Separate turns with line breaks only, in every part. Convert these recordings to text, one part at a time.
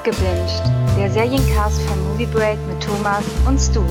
Abgebinged, der Seriencast von Movie Break mit Thomas und Stu.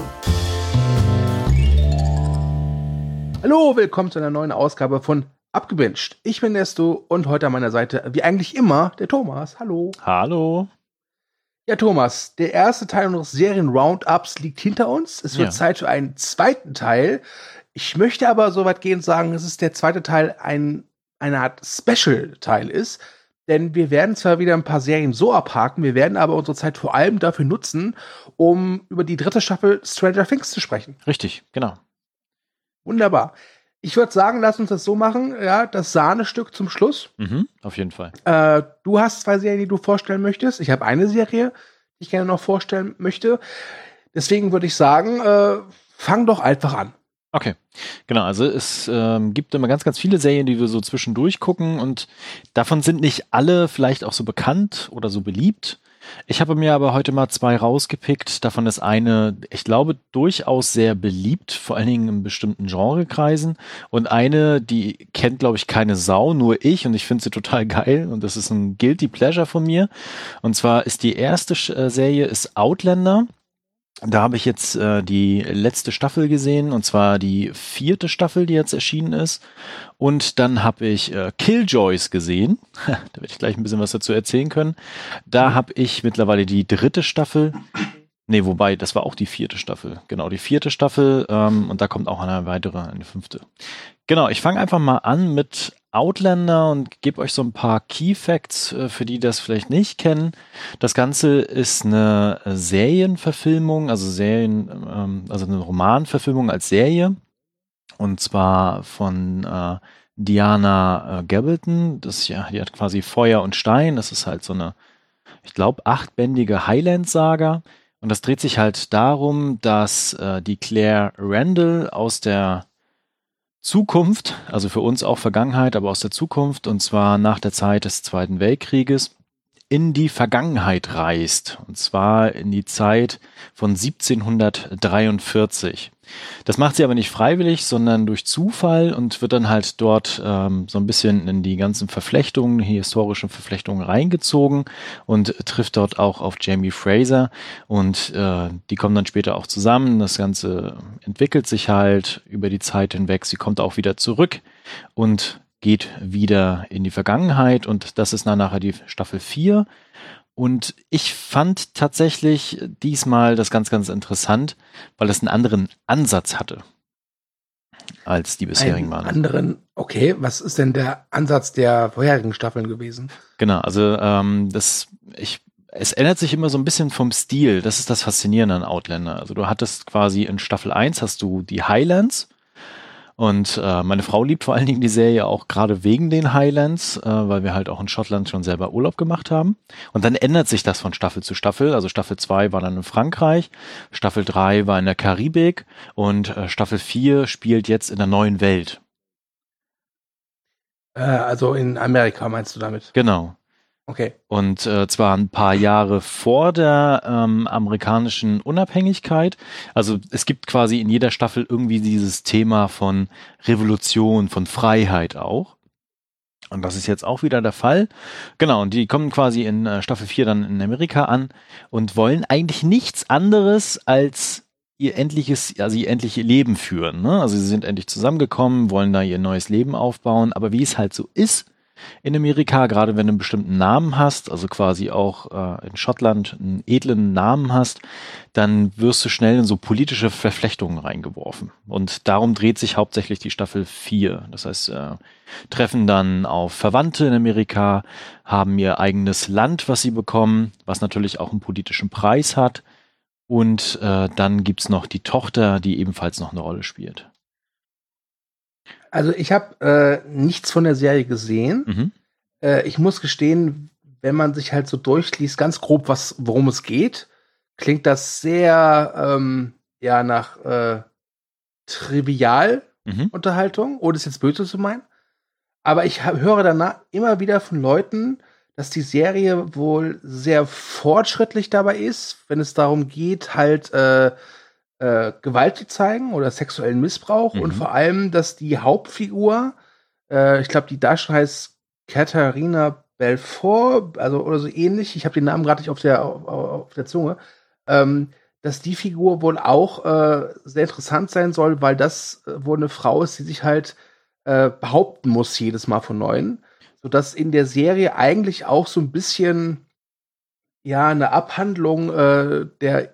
Hallo, willkommen zu einer neuen Ausgabe von Abgebinged. Ich bin der Stu und heute an meiner Seite, wie eigentlich immer, der Thomas. Hallo.
Hallo.
Ja, Thomas, der erste Teil unseres Serien-Roundups liegt hinter uns. Es wird Zeit für einen zweiten Teil. Ich möchte aber so weit gehen und sagen, dass der zweite Teil eine Art Special-Teil ist. Denn wir werden zwar wieder ein paar Serien so abhaken, wir werden aber unsere Zeit vor allem dafür nutzen, um über die dritte Staffel Stranger Things zu sprechen.
Richtig, genau.
Wunderbar. Ich würde sagen, lass uns das so machen, ja, das Sahnestück zum Schluss.
Auf jeden Fall.
Du hast zwei Serien, die du vorstellen möchtest. Ich habe eine Serie, die ich gerne noch vorstellen möchte. Deswegen würde ich sagen, fang doch einfach an.
Okay, genau, also es gibt immer ganz, ganz viele Serien, die wir so zwischendurch gucken und davon sind nicht alle vielleicht auch so bekannt oder so beliebt. Ich habe mir aber heute mal zwei rausgepickt. Davon ist eine, ich glaube, durchaus sehr beliebt, vor allen Dingen in bestimmten Genrekreisen. Und eine, die kennt, glaube ich, keine Sau, nur ich. Und ich finde sie total geil. Und das ist ein Guilty Pleasure von mir. Und zwar ist die erste Serie ist Outlander. Da habe ich jetzt die letzte Staffel gesehen, und zwar die 4. Staffel, die jetzt erschienen ist. Und dann habe ich Killjoys gesehen. Da werde ich gleich ein bisschen was dazu erzählen können. Da habe ich mittlerweile die 3. Staffel. Nee, wobei, das war auch die 4. Staffel. Genau, die 4. Staffel. Und da kommt auch eine 5. Genau, ich fange einfach mal an mit Outlander und gebe euch so ein paar Key Facts, für die das vielleicht nicht kennen. Das Ganze ist eine Serienverfilmung, also eine Romanverfilmung als Serie. Und zwar von Diana Gabaldon. Die hat quasi Feuer und Stein. Das ist halt so eine, ich glaube, 8-bändige Highland-Saga. Und das dreht sich halt darum, dass die Claire Randall aus der Zukunft, also für uns auch Vergangenheit, aber aus der Zukunft, und zwar nach der Zeit des Zweiten Weltkrieges, in die Vergangenheit reist. Und zwar in die Zeit von 1743. Das macht sie aber nicht freiwillig, sondern durch Zufall und wird dann halt dort so ein bisschen in die ganzen Verflechtungen, historischen Verflechtungen reingezogen und trifft dort auch auf Jamie Fraser. Und die kommen dann später auch zusammen. Das Ganze entwickelt sich halt über die Zeit hinweg. Sie kommt auch wieder zurück und geht wieder in die Vergangenheit, und das ist dann nachher die Staffel 4. Und ich fand tatsächlich diesmal das ganz, ganz interessant, weil es einen anderen Ansatz hatte als die bisherigen Male.
Okay, was ist denn der Ansatz der vorherigen Staffeln gewesen?
Genau, also es ändert sich immer so ein bisschen vom Stil. Das ist das Faszinierende an Outlander. Also du hattest quasi in Staffel 1 hast du die Highlands. Und meine Frau liebt vor allen Dingen die Serie auch gerade wegen den Highlands, weil wir halt auch in Schottland schon selber Urlaub gemacht haben. Und dann ändert sich das von Staffel zu Staffel. Also Staffel 2 war dann in Frankreich, Staffel 3 war in der Karibik und Staffel 4 spielt jetzt in der neuen Welt.
Also in Amerika meinst du damit?
Genau.
Okay.
Und zwar ein paar Jahre vor der amerikanischen Unabhängigkeit. Also es gibt quasi in jeder Staffel irgendwie dieses Thema von Revolution, von Freiheit auch. Und das ist jetzt auch wieder der Fall. Genau, und die kommen quasi in Staffel 4 dann in Amerika an und wollen eigentlich nichts anderes als ihr endliches Leben führen. Ne? Also sie sind endlich zusammengekommen, wollen da ihr neues Leben aufbauen. Aber wie es halt so ist, in Amerika, gerade wenn du einen bestimmten Namen hast, also quasi auch in Schottland einen edlen Namen hast, dann wirst du schnell in so politische Verflechtungen reingeworfen. Und darum dreht sich hauptsächlich die Staffel 4. Das heißt, treffen dann auf Verwandte in Amerika, haben ihr eigenes Land, was sie bekommen, was natürlich auch einen politischen Preis hat. Und dann gibt's noch die Tochter, die ebenfalls noch eine Rolle spielt.
Also ich habe nichts von der Serie gesehen. Ich muss gestehen, wenn man sich halt so durchliest, ganz grob, worum es geht, klingt das sehr nach Trivial-Unterhaltung, ohne es jetzt böse zu meinen. Aber ich höre danach immer wieder von Leuten, dass die Serie wohl sehr fortschrittlich dabei ist, wenn es darum geht, halt Gewalt zu zeigen oder sexuellen Missbrauch, und vor allem, dass die Hauptfigur, ich glaube, die Darstellerin heißt Katharina Belfort, also oder so ähnlich, ich habe den Namen gerade nicht auf der Zunge, dass die Figur wohl auch sehr interessant sein soll, weil das wohl eine Frau ist, die sich halt behaupten muss jedes Mal von Neuem, sodass in der Serie eigentlich auch so ein bisschen ja eine Abhandlung der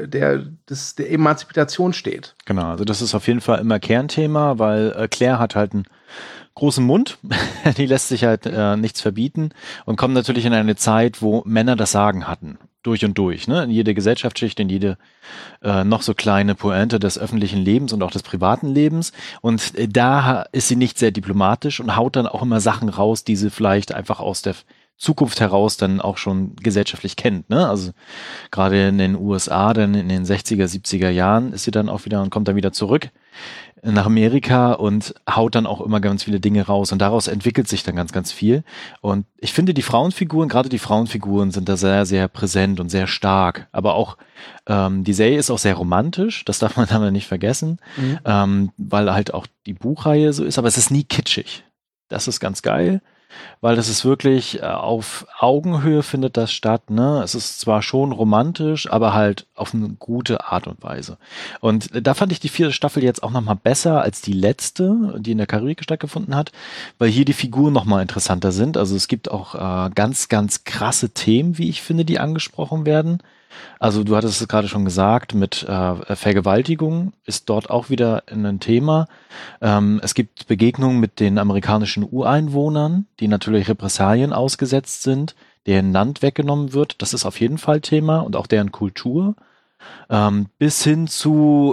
Emanzipation steht.
Genau, also das ist auf jeden Fall immer Kernthema, weil Claire hat halt einen großen Mund, die lässt sich halt nichts verbieten und kommt natürlich in eine Zeit, wo Männer das Sagen hatten, durch und durch, ne? In jede Gesellschaftsschicht, in jede noch so kleine Pointe des öffentlichen Lebens und auch des privaten Lebens. Und da ist sie nicht sehr diplomatisch und haut dann auch immer Sachen raus, die sie vielleicht einfach aus der Zukunft heraus dann auch schon gesellschaftlich kennt, ne? Also gerade in den USA, dann in den 60er, 70er Jahren ist sie dann auch wieder und kommt dann wieder zurück nach Amerika und haut dann auch immer ganz viele Dinge raus und daraus entwickelt sich dann ganz, ganz viel. Und ich finde die Frauenfiguren, gerade die Frauenfiguren sind da sehr, sehr präsent und sehr stark. Aber auch die Serie ist auch sehr romantisch, das darf man damit nicht vergessen, weil halt auch die Buchreihe so ist, aber es ist nie kitschig. Das ist ganz geil. Weil das ist wirklich auf Augenhöhe findet das statt, ne? Es ist zwar schon romantisch, aber halt auf eine gute Art und Weise. Und da fand ich die 4. Staffel jetzt auch nochmal besser als die letzte, die in der Karibik stattgefunden hat, weil hier die Figuren nochmal interessanter sind. Also es gibt auch ganz, ganz krasse Themen, wie ich finde, die angesprochen werden. Also du hattest es gerade schon gesagt, mit Vergewaltigung ist dort auch wieder ein Thema. Es gibt Begegnungen mit den amerikanischen Ureinwohnern, die natürlich Repressalien ausgesetzt sind, deren Land weggenommen wird. Das ist auf jeden Fall Thema und auch deren Kultur. Bis hin zu,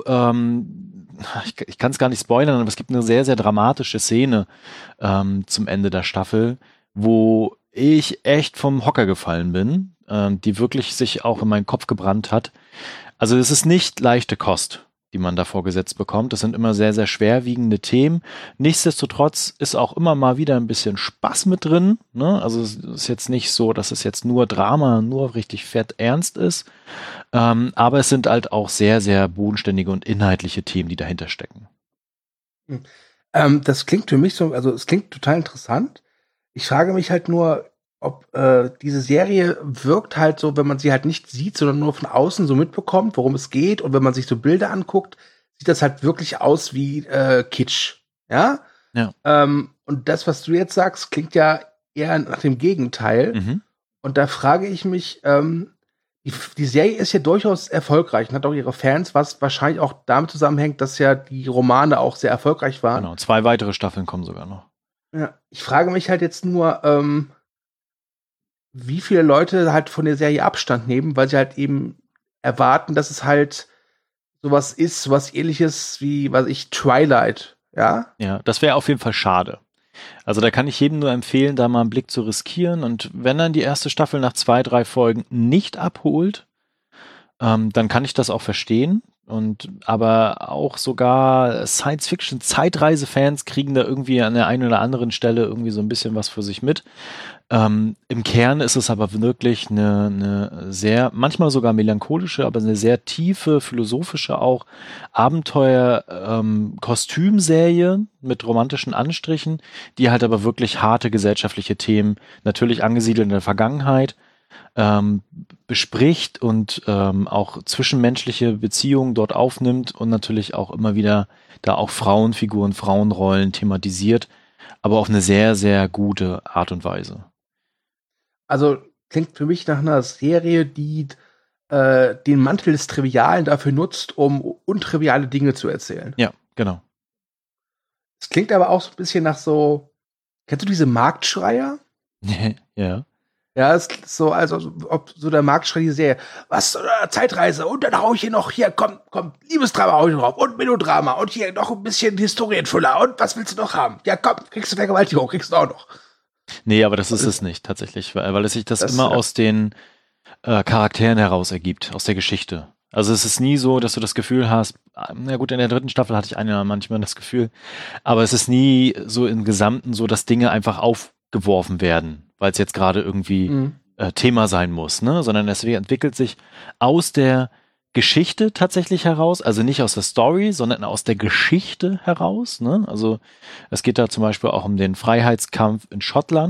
ich kann es gar nicht spoilern, aber es gibt eine sehr, sehr dramatische Szene zum Ende der Staffel, wo ich echt vom Hocker gefallen bin, die wirklich sich auch in meinen Kopf gebrannt hat. Also es ist nicht leichte Kost, die man da vorgesetzt bekommt. Das sind immer sehr, sehr schwerwiegende Themen. Nichtsdestotrotz ist auch immer mal wieder ein bisschen Spaß mit drin, ne? Also es ist jetzt nicht so, dass es jetzt nur Drama, nur richtig fett ernst ist. Aber es sind halt auch sehr, sehr bodenständige und inhaltliche Themen, die dahinter stecken.
Das klingt für mich so, also es klingt total interessant. Ich frage mich halt nur, ob diese Serie wirkt halt so, wenn man sie halt nicht sieht, sondern nur von außen so mitbekommt, worum es geht. Und wenn man sich so Bilder anguckt, sieht das halt wirklich aus wie Kitsch. Ja?
Ja.
Und das, was du jetzt sagst, klingt ja eher nach dem Gegenteil.
Mhm.
Und da frage ich mich, die Serie ist ja durchaus erfolgreich und hat auch ihre Fans, was wahrscheinlich auch damit zusammenhängt, dass ja die Romane auch sehr erfolgreich waren.
Genau, 2 weitere Staffeln kommen sogar noch.
Ja, ich frage mich halt jetzt nur, wie viele Leute halt von der Serie Abstand nehmen, weil sie halt eben erwarten, dass es halt sowas Ähnliches wie, weiß ich, Twilight, ja?
Ja, das wäre auf jeden Fall schade. Also da kann ich jedem nur empfehlen, da mal einen Blick zu riskieren und wenn dann die erste Staffel nach 2, 3 Folgen nicht abholt, dann kann ich das auch verstehen. Aber auch sogar Science-Fiction-Zeitreise-Fans kriegen da irgendwie an der einen oder anderen Stelle irgendwie so ein bisschen was für sich mit. Im Kern ist es aber wirklich eine sehr, manchmal sogar melancholische, aber eine sehr tiefe, philosophische auch Abenteuer-Kostümserie mit romantischen Anstrichen, die halt aber wirklich harte gesellschaftliche Themen, natürlich angesiedelt in der Vergangenheit, bespricht und auch zwischenmenschliche Beziehungen dort aufnimmt und natürlich auch immer wieder da auch Frauenfiguren, Frauenrollen thematisiert, aber auf eine sehr, sehr gute Art und Weise.
Also klingt für mich nach einer Serie, die den Mantel des Trivialen dafür nutzt, um untriviale Dinge zu erzählen.
Ja, genau.
Es klingt aber auch so ein bisschen nach so, kennst du diese Marktschreier?
Ja.
Ja, es ist so, also ob so der Marktschrei Serie, was, Zeitreise, und dann hau ich hier noch, hier, komm, Liebesdrama hau ich drauf, und Melodrama, und hier noch ein bisschen Historienfüller, und was willst du noch haben? Ja, komm, kriegst du Vergewaltigung, kriegst du auch noch.
Nee, aber das ist es nicht, tatsächlich, weil es sich das immer aus den Charakteren heraus ergibt, aus der Geschichte. Also es ist nie so, dass du das Gefühl hast, na gut, in der 3. Staffel hatte ich manchmal das Gefühl, aber es ist nie so im Gesamten so, dass Dinge einfach aufgeworfen werden, weil es jetzt gerade irgendwie Thema sein muss, ne? Sondern es entwickelt sich aus der Geschichte tatsächlich heraus, also nicht aus der Story, sondern aus der Geschichte heraus, ne? Also es geht da zum Beispiel auch um den Freiheitskampf in Schottland,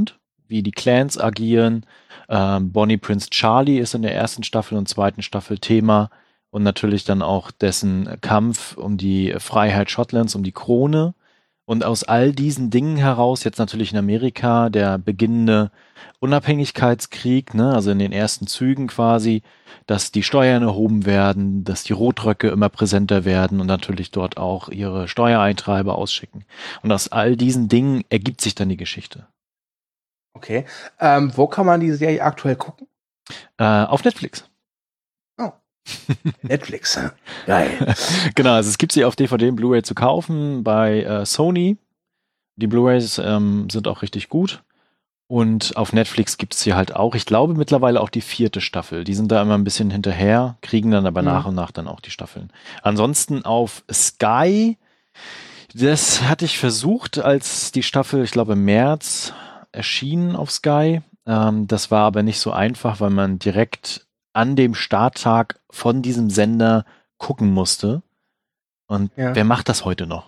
wie die Clans agieren. Bonnie Prince Charlie ist in der ersten Staffel und zweiten Staffel Thema und natürlich dann auch dessen Kampf um die Freiheit Schottlands, um die Krone. Und aus all diesen Dingen heraus, jetzt natürlich in Amerika, der beginnende Unabhängigkeitskrieg, ne, also in den ersten Zügen quasi, dass die Steuern erhoben werden, dass die Rotröcke immer präsenter werden und natürlich dort auch ihre Steuereintreiber ausschicken. Und aus all diesen Dingen ergibt sich dann die Geschichte.
Okay. Wo kann man die Serie aktuell gucken?
Auf Netflix.
Oh. Netflix. Geil.
Genau, also es gibt sie auf DVD und Blu-ray zu kaufen bei Sony. Die Blu-rays sind auch richtig gut. Und auf Netflix gibt es sie halt auch. Ich glaube mittlerweile auch die 4. Staffel. Die sind da immer ein bisschen hinterher, kriegen dann aber nach und nach dann auch die Staffeln. Ansonsten auf Sky, das hatte ich versucht, als die Staffel, ich glaube im März erschienen auf Sky. Das war aber nicht so einfach, weil man direkt an dem Starttag von diesem Sender gucken musste. Und wer macht das heute noch?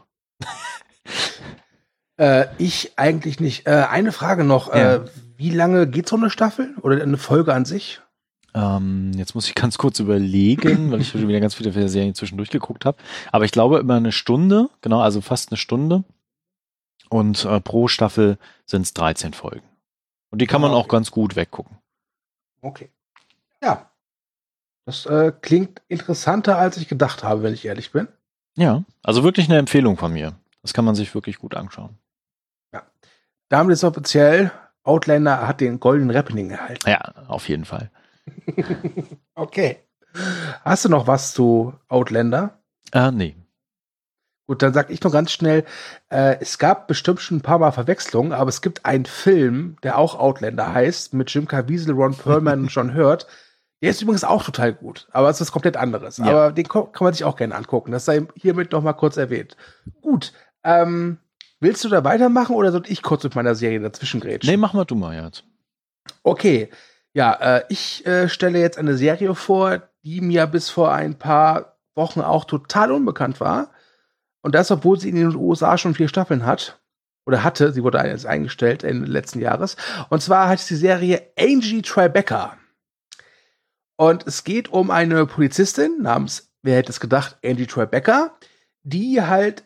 Ich eigentlich nicht. Eine Frage noch. Wie lange geht so eine Staffel oder eine Folge an sich?
Jetzt muss ich ganz kurz überlegen, weil ich schon wieder ganz viele Serien zwischendurch geguckt habe. Aber ich glaube immer eine Stunde, genau, also fast eine Stunde. Und pro Staffel sind es 13 Folgen. Und die kann man auch ganz gut weggucken.
Okay. Ja. Das klingt interessanter, als ich gedacht habe, wenn ich ehrlich bin.
Ja, also wirklich eine Empfehlung von mir. Das kann man sich wirklich gut anschauen.
Ja. Damit ist offiziell, Outlander hat den goldenen Rappening erhalten.
Ja, auf jeden Fall.
Okay. Hast du noch was zu Outlander?
Nee.
Gut, dann sag ich noch ganz schnell, es gab bestimmt schon ein paar Mal Verwechslungen, aber es gibt einen Film, der auch Outlander heißt, mit Jim Caviezel, Ron Perlman und John Hurt. Der ist übrigens auch total gut, aber es ist was komplett anderes. Ja. Aber den kann man sich auch gerne angucken. Das sei hiermit noch mal kurz erwähnt. Gut, willst du da weitermachen oder soll ich kurz mit meiner Serie dazwischen grätschen?
Nee, mach mal du mal jetzt.
Okay, ja, ich stelle jetzt eine Serie vor, die mir bis vor ein paar Wochen auch total unbekannt war. Und das, obwohl sie in den USA schon 4 Staffeln hat. Oder hatte, sie wurde jetzt eingestellt Ende letzten Jahres. Und zwar heißt die Serie Angie Tribeca. Und es geht um eine Polizistin namens, wer hätte es gedacht, Angie Tribeca, die halt,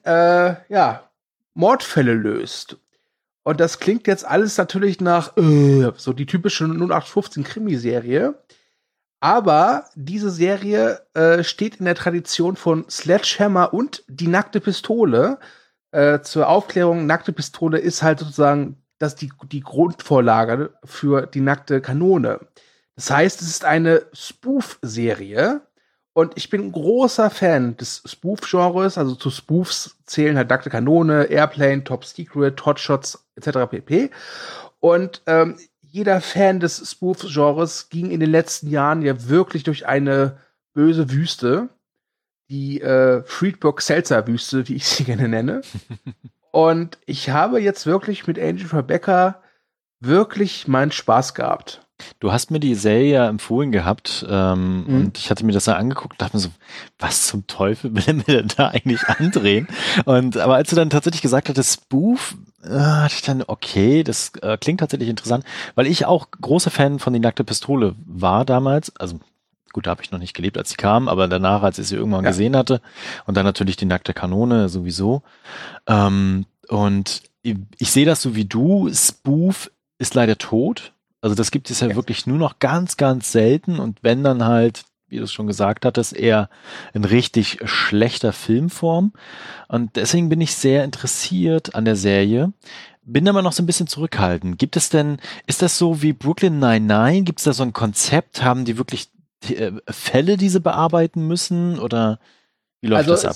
Mordfälle löst. Und das klingt jetzt alles natürlich nach so die typische 0815-Krimiserie. Aber diese Serie steht in der Tradition von Sledgehammer und Die nackte Pistole. Zur Aufklärung, nackte Pistole ist halt sozusagen die Grundvorlage für Die nackte Kanone. Das heißt, es ist eine Spoof-Serie. Und ich bin ein großer Fan des Spoof-Genres. Also zu Spoofs zählen halt Nackte Kanone, Airplane, Top Secret, Hotshots etc. pp. Und jeder Fan des Spoof-Genres ging in den letzten Jahren ja wirklich durch eine böse Wüste. Die Friedberg-Seltzer-Wüste, wie ich sie gerne nenne. Und ich habe jetzt wirklich mit Angie Tribeca wirklich meinen Spaß gehabt.
Du hast mir die Serie ja empfohlen gehabt und ich hatte mir das dann angeguckt und dachte mir so, was zum Teufel will er mir denn da eigentlich andrehen? Aber als du dann tatsächlich gesagt hattest, Spoof, hatte ich dann, okay, das klingt tatsächlich interessant, weil ich auch großer Fan von Die nackte Pistole war damals, also gut, da habe ich noch nicht gelebt, als sie kam, aber danach, als ich sie irgendwann gesehen hatte und dann natürlich Die nackte Kanone sowieso und ich sehe das so wie du, Spoof ist leider tot. Also das gibt es ja wirklich nur noch ganz, ganz selten und wenn dann halt, wie du es schon gesagt hattest, eher in richtig schlechter Filmform. Und deswegen bin ich sehr interessiert an der Serie. Bin aber noch so ein bisschen zurückhaltend. Ist das so wie Brooklyn Nine-Nine? Gibt es da so ein Konzept? Haben die wirklich Fälle, die sie bearbeiten müssen? Oder wie läuft das ab?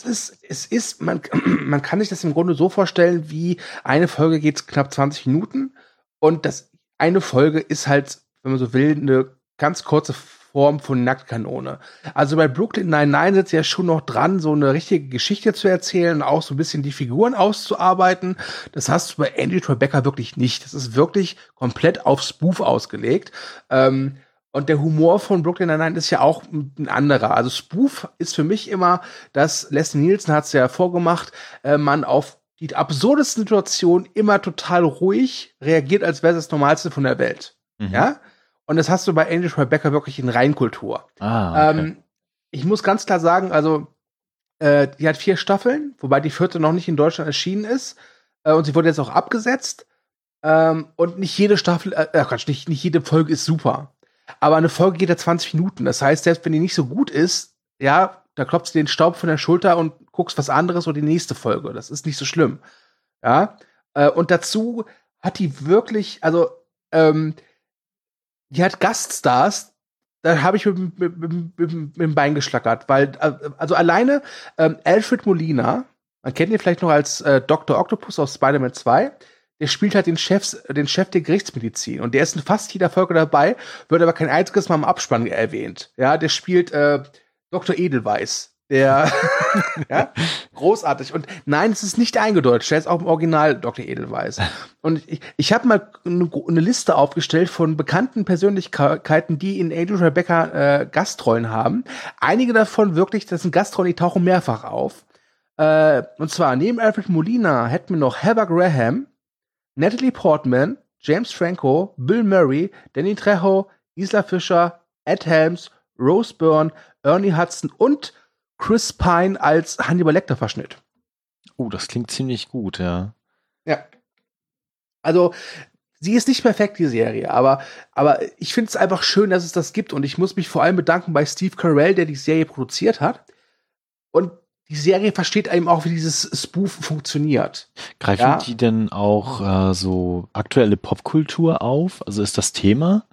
Man kann sich das im Grunde so vorstellen, wie eine Folge geht knapp 20 Minuten und eine Folge ist halt, wenn man so will, eine ganz kurze Form von Nacktkanone. Also bei Brooklyn Nine-Nine sitzt ja schon noch dran, so eine richtige Geschichte zu erzählen und auch so ein bisschen die Figuren auszuarbeiten. Das hast du bei Angie Tribeca wirklich nicht. Das ist wirklich komplett auf Spoof ausgelegt. Und der Humor von Brooklyn Nine-Nine ist ja auch ein anderer. Also Spoof ist für mich immer, dass Leslie Nielsen hat es ja vorgemacht, man auf die absurdesten Situationen immer total ruhig reagiert, als wäre es das Normalste von der Welt. Ja? Und das hast du bei Angel Tribeca wirklich in Reinkultur.
Okay.
Ich muss ganz klar sagen, also die hat 4 Staffeln, wobei die 4. noch nicht in Deutschland erschienen ist. Und sie wurde jetzt auch abgesetzt. Und nicht jede Staffel, nicht jede Folge ist super. Aber eine Folge geht ja 20 Minuten. Das heißt, selbst wenn die nicht so gut ist, ja, da klopfst du den Staub von der Schulter und guckst was anderes oder die nächste Folge. Das ist nicht so schlimm. Ja. Und dazu hat die wirklich, also, die hat Gaststars, da habe ich mit dem Bein geschlackert, weil, also alleine Alfred Molina, man kennt ihn vielleicht noch als Dr. Octopus aus Spider-Man 2, der spielt halt den Chef der Gerichtsmedizin und der ist in fast jeder Folge dabei, wird aber kein einziges Mal im Abspann erwähnt. Ja, der spielt Dr. Edelweiss. Der ja, großartig. Und nein, es ist nicht eingedeutscht. Der ist auch im Original Dr. Edelweiss. Und ich habe mal eine Liste aufgestellt von bekannten Persönlichkeiten, die in Angel Tribeca Gastrollen haben. Einige davon wirklich, das sind Gastrollen, die tauchen mehrfach auf. Und zwar neben Alfred Molina hätten wir noch Heather Graham, Natalie Portman, James Franco, Bill Murray, Danny Trejo, Isla Fisher, Ed Helms, Rose Byrne, Ernie Hudson und Chris Pine als Hannibal Lecter-Verschnitt.
Das klingt ziemlich gut, ja.
Ja. Also, sie ist nicht perfekt, die Serie, aber ich finde es einfach schön, dass es das gibt und ich muss mich vor allem bedanken bei Steve Carell, der die Serie produziert hat. Und die Serie versteht eben auch, wie dieses Spoof funktioniert.
Greifen die denn auch so aktuelle Popkultur auf? Also ist das Thema?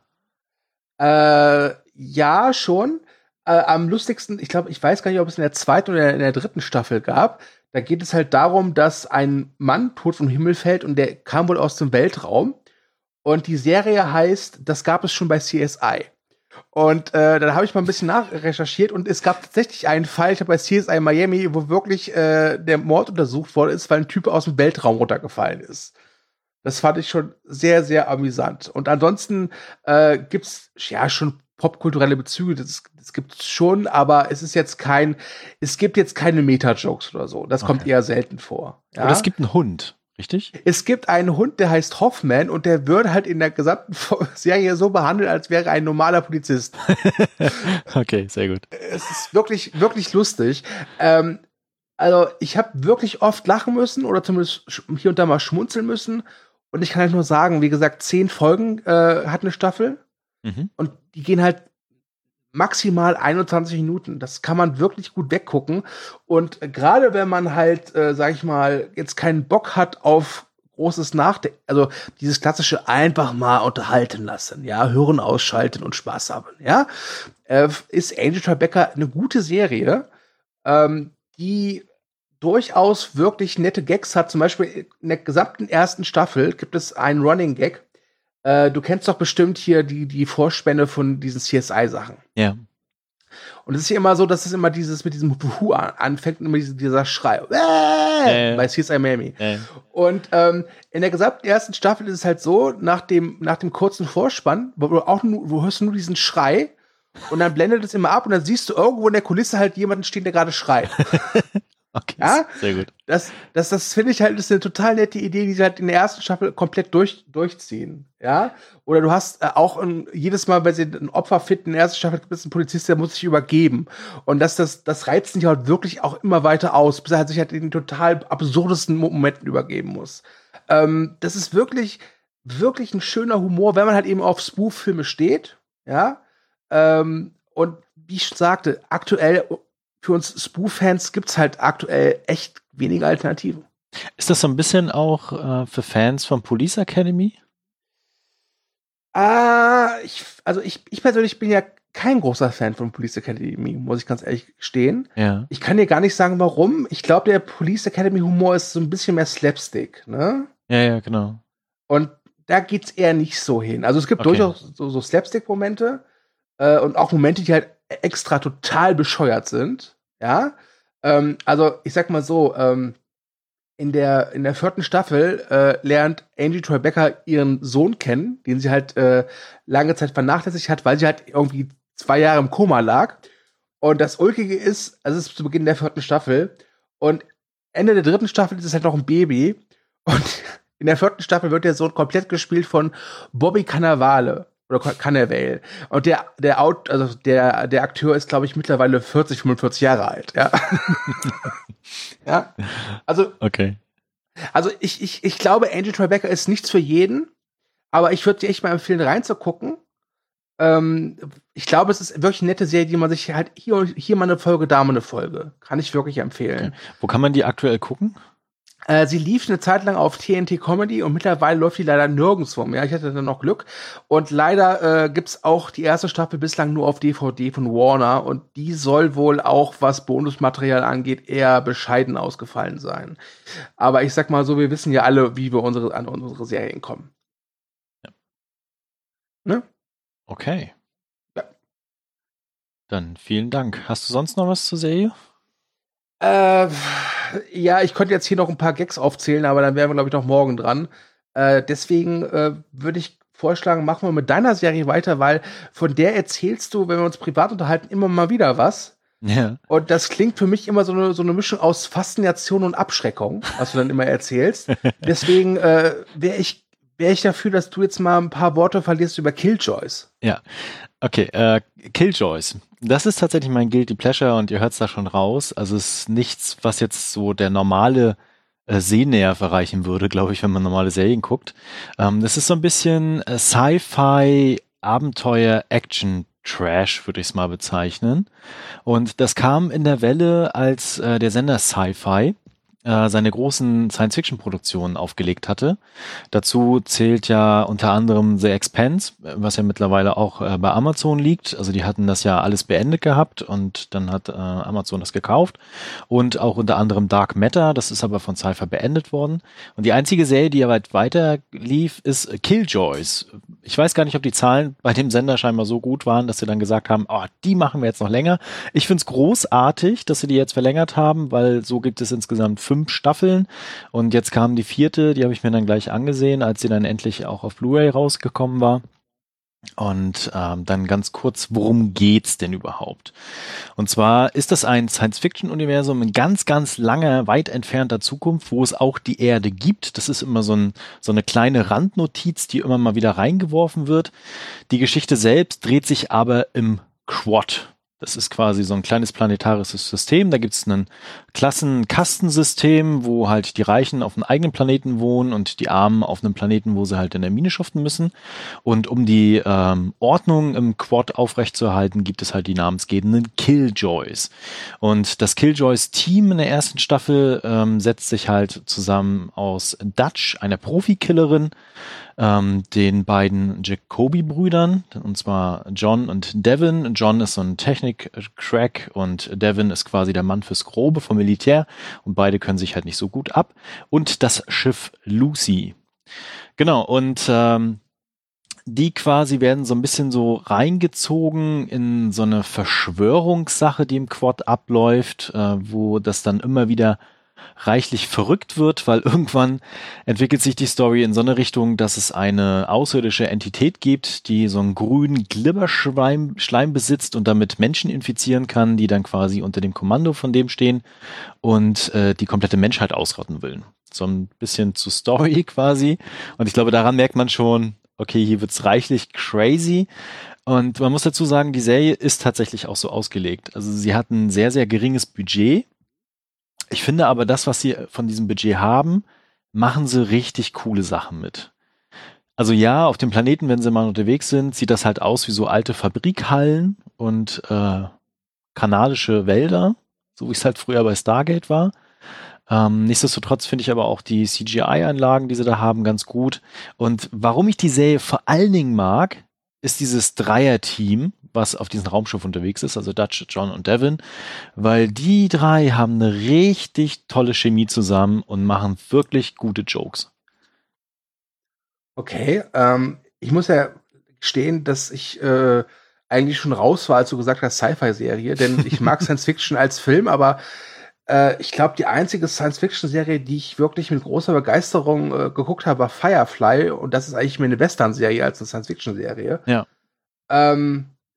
Ja, schon. Am lustigsten, ich weiß gar nicht, ob es in der 2. oder in der 3. Staffel gab. Da geht es halt darum, dass ein Mann tot vom Himmel fällt und der kam wohl aus dem Weltraum. Und die Serie heißt, das gab es schon bei CSI. Und dann habe ich mal ein bisschen nachrecherchiert und es gab tatsächlich einen Fall, ich habe bei CSI Miami, wo wirklich der Mord untersucht worden ist, weil ein Typ aus dem Weltraum runtergefallen ist. Das fand ich schon sehr, sehr amüsant. Und ansonsten gibt's ja schon popkulturelle Bezüge, das gibt's schon, aber es gibt jetzt keine Meta-Jokes oder so. Das kommt eher selten vor. Ja?
Aber es gibt einen Hund, richtig?
Es gibt einen Hund, der heißt Hoffman und der wird halt in der gesamten Serie so behandelt, als wäre er ein normaler Polizist.
Okay, sehr gut.
Es ist wirklich, wirklich lustig. Also ich habe wirklich oft lachen müssen oder zumindest hier und da mal schmunzeln müssen. Und ich kann halt nur sagen, wie gesagt, 10 Folgen hat eine Staffel. Und die gehen halt maximal 21 Minuten. Das kann man wirklich gut weggucken. Und gerade wenn man halt, sag ich mal, jetzt keinen Bock hat auf großes Nachdenken, also dieses klassische einfach mal unterhalten lassen, ja, hören, ausschalten und Spaß haben, ja, ist Angel Tribeca eine gute Serie, die durchaus wirklich nette Gags hat. Zum Beispiel in der gesamten 1. Staffel gibt es einen Running Gag. Du kennst doch bestimmt hier die Vorspänne von diesen CSI-Sachen.
Ja.
Und es ist ja immer so, dass es immer mit diesem Wuhu anfängt, immer dieser Schrei. Bei CSI Miami. Und in der gesamten 1. Staffel ist es halt so, nach dem kurzen Vorspann, wo hörst du nur diesen Schrei und dann blendet es immer ab und dann siehst du irgendwo in der Kulisse halt jemanden stehen, der gerade schreit.
Okay,
ja?
Sehr gut.
Das finde ich halt, ist eine total nette Idee, die sie halt in der 1. Staffel komplett durchziehen. Ja? Oder du hast auch jedes Mal, wenn sie ein Opfer finden, in der 1. Staffel gibt es einen Polizist, der muss sich übergeben. Und das reizt sich halt wirklich auch immer weiter aus, bis er sich halt in den total absurdesten Momenten übergeben muss. Das ist wirklich, wirklich ein schöner Humor, wenn man halt eben auf Spoof-Filme steht. Ja? Und wie ich schon sagte, aktuell für uns Spoof-Fans gibt's halt aktuell echt wenige Alternativen.
Ist das so ein bisschen auch für Fans von Police Academy?
Ich persönlich bin ja kein großer Fan von Police Academy, muss ich ganz ehrlich gestehen.
Ja.
Ich kann dir gar nicht sagen, warum. Ich glaube, der Police Academy Humor ist so ein bisschen mehr Slapstick, ne?
Ja, genau.
Und da geht's eher nicht so hin. Also es gibt durchaus so Slapstick-Momente und auch Momente, die halt extra total bescheuert sind, ja. Also ich sag mal so, in der 4. Staffel lernt Angel Tribeca ihren Sohn kennen, den sie halt lange Zeit vernachlässigt hat, weil sie halt irgendwie 2 Jahre im Koma lag. Und das Ulkige ist, also es ist zu Beginn der 4. Staffel, und Ende der 3. Staffel ist es halt noch ein Baby. Und in der 4. Staffel wird der Sohn komplett gespielt von Bobby Cannavale. Oder Cannavale. Und der Akteur ist, glaube ich, mittlerweile 40, 45 Jahre alt. Ja. Ja. Also,
okay.
Also ich glaube, Angel Tribeca ist nichts für jeden, aber ich würde dir echt mal empfehlen, reinzugucken. Ich glaube, es ist wirklich eine nette Serie, die man sich halt hier mal eine Folge, da mal eine Folge. Kann ich wirklich empfehlen.
Okay. Wo kann man die aktuell gucken?
Sie lief eine Zeit lang auf TNT Comedy und mittlerweile läuft die leider nirgendwo mehr. Ich hatte dann noch Glück. Und leider gibt's auch die erste Staffel bislang nur auf DVD von Warner. Und die soll wohl auch, was Bonusmaterial angeht, eher bescheiden ausgefallen sein. Aber ich sag mal so, wir wissen ja alle, wie wir an unsere Serien kommen.
Ja.
Ne?
Okay.
Ja.
Dann vielen Dank. Hast du sonst noch was zur Serie?
Ja, ich könnte jetzt hier noch ein paar Gags aufzählen, aber dann wären wir, glaube ich, noch morgen dran. Deswegen würde ich vorschlagen, machen wir mit deiner Serie weiter, weil von der erzählst du, wenn wir uns privat unterhalten, immer mal wieder was.
Ja.
Und das klingt für mich immer so eine Mischung aus Faszination und Abschreckung, was du dann immer erzählst. Deswegen wäre ich dafür, dass du jetzt mal ein paar Worte verlierst über Killjoys.
Ja, okay. Killjoys. Das ist tatsächlich mein Guilty Pleasure und ihr hört es da schon raus. Also es ist nichts, was jetzt so der normale Sehnerv erreichen würde, glaube ich, wenn man normale Serien guckt. Das ist so ein bisschen Sci-Fi, Abenteuer, Action, Trash, würde ich es mal bezeichnen. Und das kam in der Welle, als der Sender Sci-Fi seine großen Science-Fiction-Produktionen aufgelegt hatte. Dazu zählt ja unter anderem The Expanse, was ja mittlerweile auch bei Amazon liegt. Also die hatten das ja alles beendet gehabt und dann hat Amazon das gekauft. Und auch unter anderem Dark Matter, das ist aber von Sci-Fi beendet worden. Und die einzige Serie, die ja weit weiter lief, ist Killjoys. Ich weiß gar nicht, ob die Zahlen bei dem Sender scheinbar so gut waren, dass sie dann gesagt haben, oh, die machen wir jetzt noch länger. Ich finde es großartig, dass sie die jetzt verlängert haben, weil so gibt es insgesamt 5 Staffeln und jetzt kam die 4., die habe ich mir dann gleich angesehen, als sie dann endlich auch auf Blu-ray rausgekommen war. Und dann ganz kurz, worum geht's denn überhaupt? Und zwar ist das ein Science-Fiction-Universum in ganz, ganz langer, weit entfernter Zukunft, wo es auch die Erde gibt. Das ist immer so eine kleine Randnotiz, die immer mal wieder reingeworfen wird. Die Geschichte selbst dreht sich aber im Quad. Das ist quasi so ein kleines planetarisches System. Da gibt es ein Klassenkastensystem, wo halt die Reichen auf einem eigenen Planeten wohnen und die Armen auf einem Planeten, wo sie halt in der Mine schuften müssen. Und um die Ordnung im Quad aufrechtzuerhalten, gibt es halt die namensgebenden Killjoys. Und das Killjoys-Team in der ersten Staffel setzt sich halt zusammen aus Dutch, einer Profikillerin, den beiden Jacobi-Brüdern, und zwar John und Devin. John ist so ein Technik-Crack und Devin ist quasi der Mann fürs Grobe vom Militär und beide können sich halt nicht so gut ab. Und das Schiff Lucy. Genau, und die quasi werden so ein bisschen so reingezogen in so eine Verschwörungssache, die im Quad abläuft, wo das dann immer wieder reichlich verrückt wird, weil irgendwann entwickelt sich die Story in so eine Richtung, dass es eine außerirdische Entität gibt, die so einen grünen Glibberschleim besitzt und damit Menschen infizieren kann, die dann quasi unter dem Kommando von dem stehen und die komplette Menschheit ausrotten will. So ein bisschen zur Story quasi. Und ich glaube, daran merkt man schon, okay, hier wird's reichlich crazy. Und man muss dazu sagen, die Serie ist tatsächlich auch so ausgelegt. Also sie hat ein sehr, sehr geringes Budget. Ich finde aber, das, was sie von diesem Budget haben, machen sie richtig coole Sachen mit. Also ja, auf dem Planeten, wenn sie mal unterwegs sind, sieht das halt aus wie so alte Fabrikhallen und kanadische Wälder, so wie es halt früher bei Stargate war. Nichtsdestotrotz finde ich aber auch die CGI-Anlagen, die sie da haben, ganz gut. Und warum ich die Serie vor allen Dingen mag, ist dieses Dreier-Team, was auf diesem Raumschiff unterwegs ist, also Dutch, John und Devin, weil die drei haben eine richtig tolle Chemie zusammen und machen wirklich gute Jokes.
Okay, ich muss ja gestehen, dass ich eigentlich schon raus war, als du gesagt hast, Sci-Fi-Serie, denn ich mag Science-Fiction als Film, aber ich glaube, die einzige Science-Fiction-Serie, die ich wirklich mit großer Begeisterung geguckt habe, war Firefly, und das ist eigentlich mehr eine Western-Serie als eine Science-Fiction-Serie.
Ja.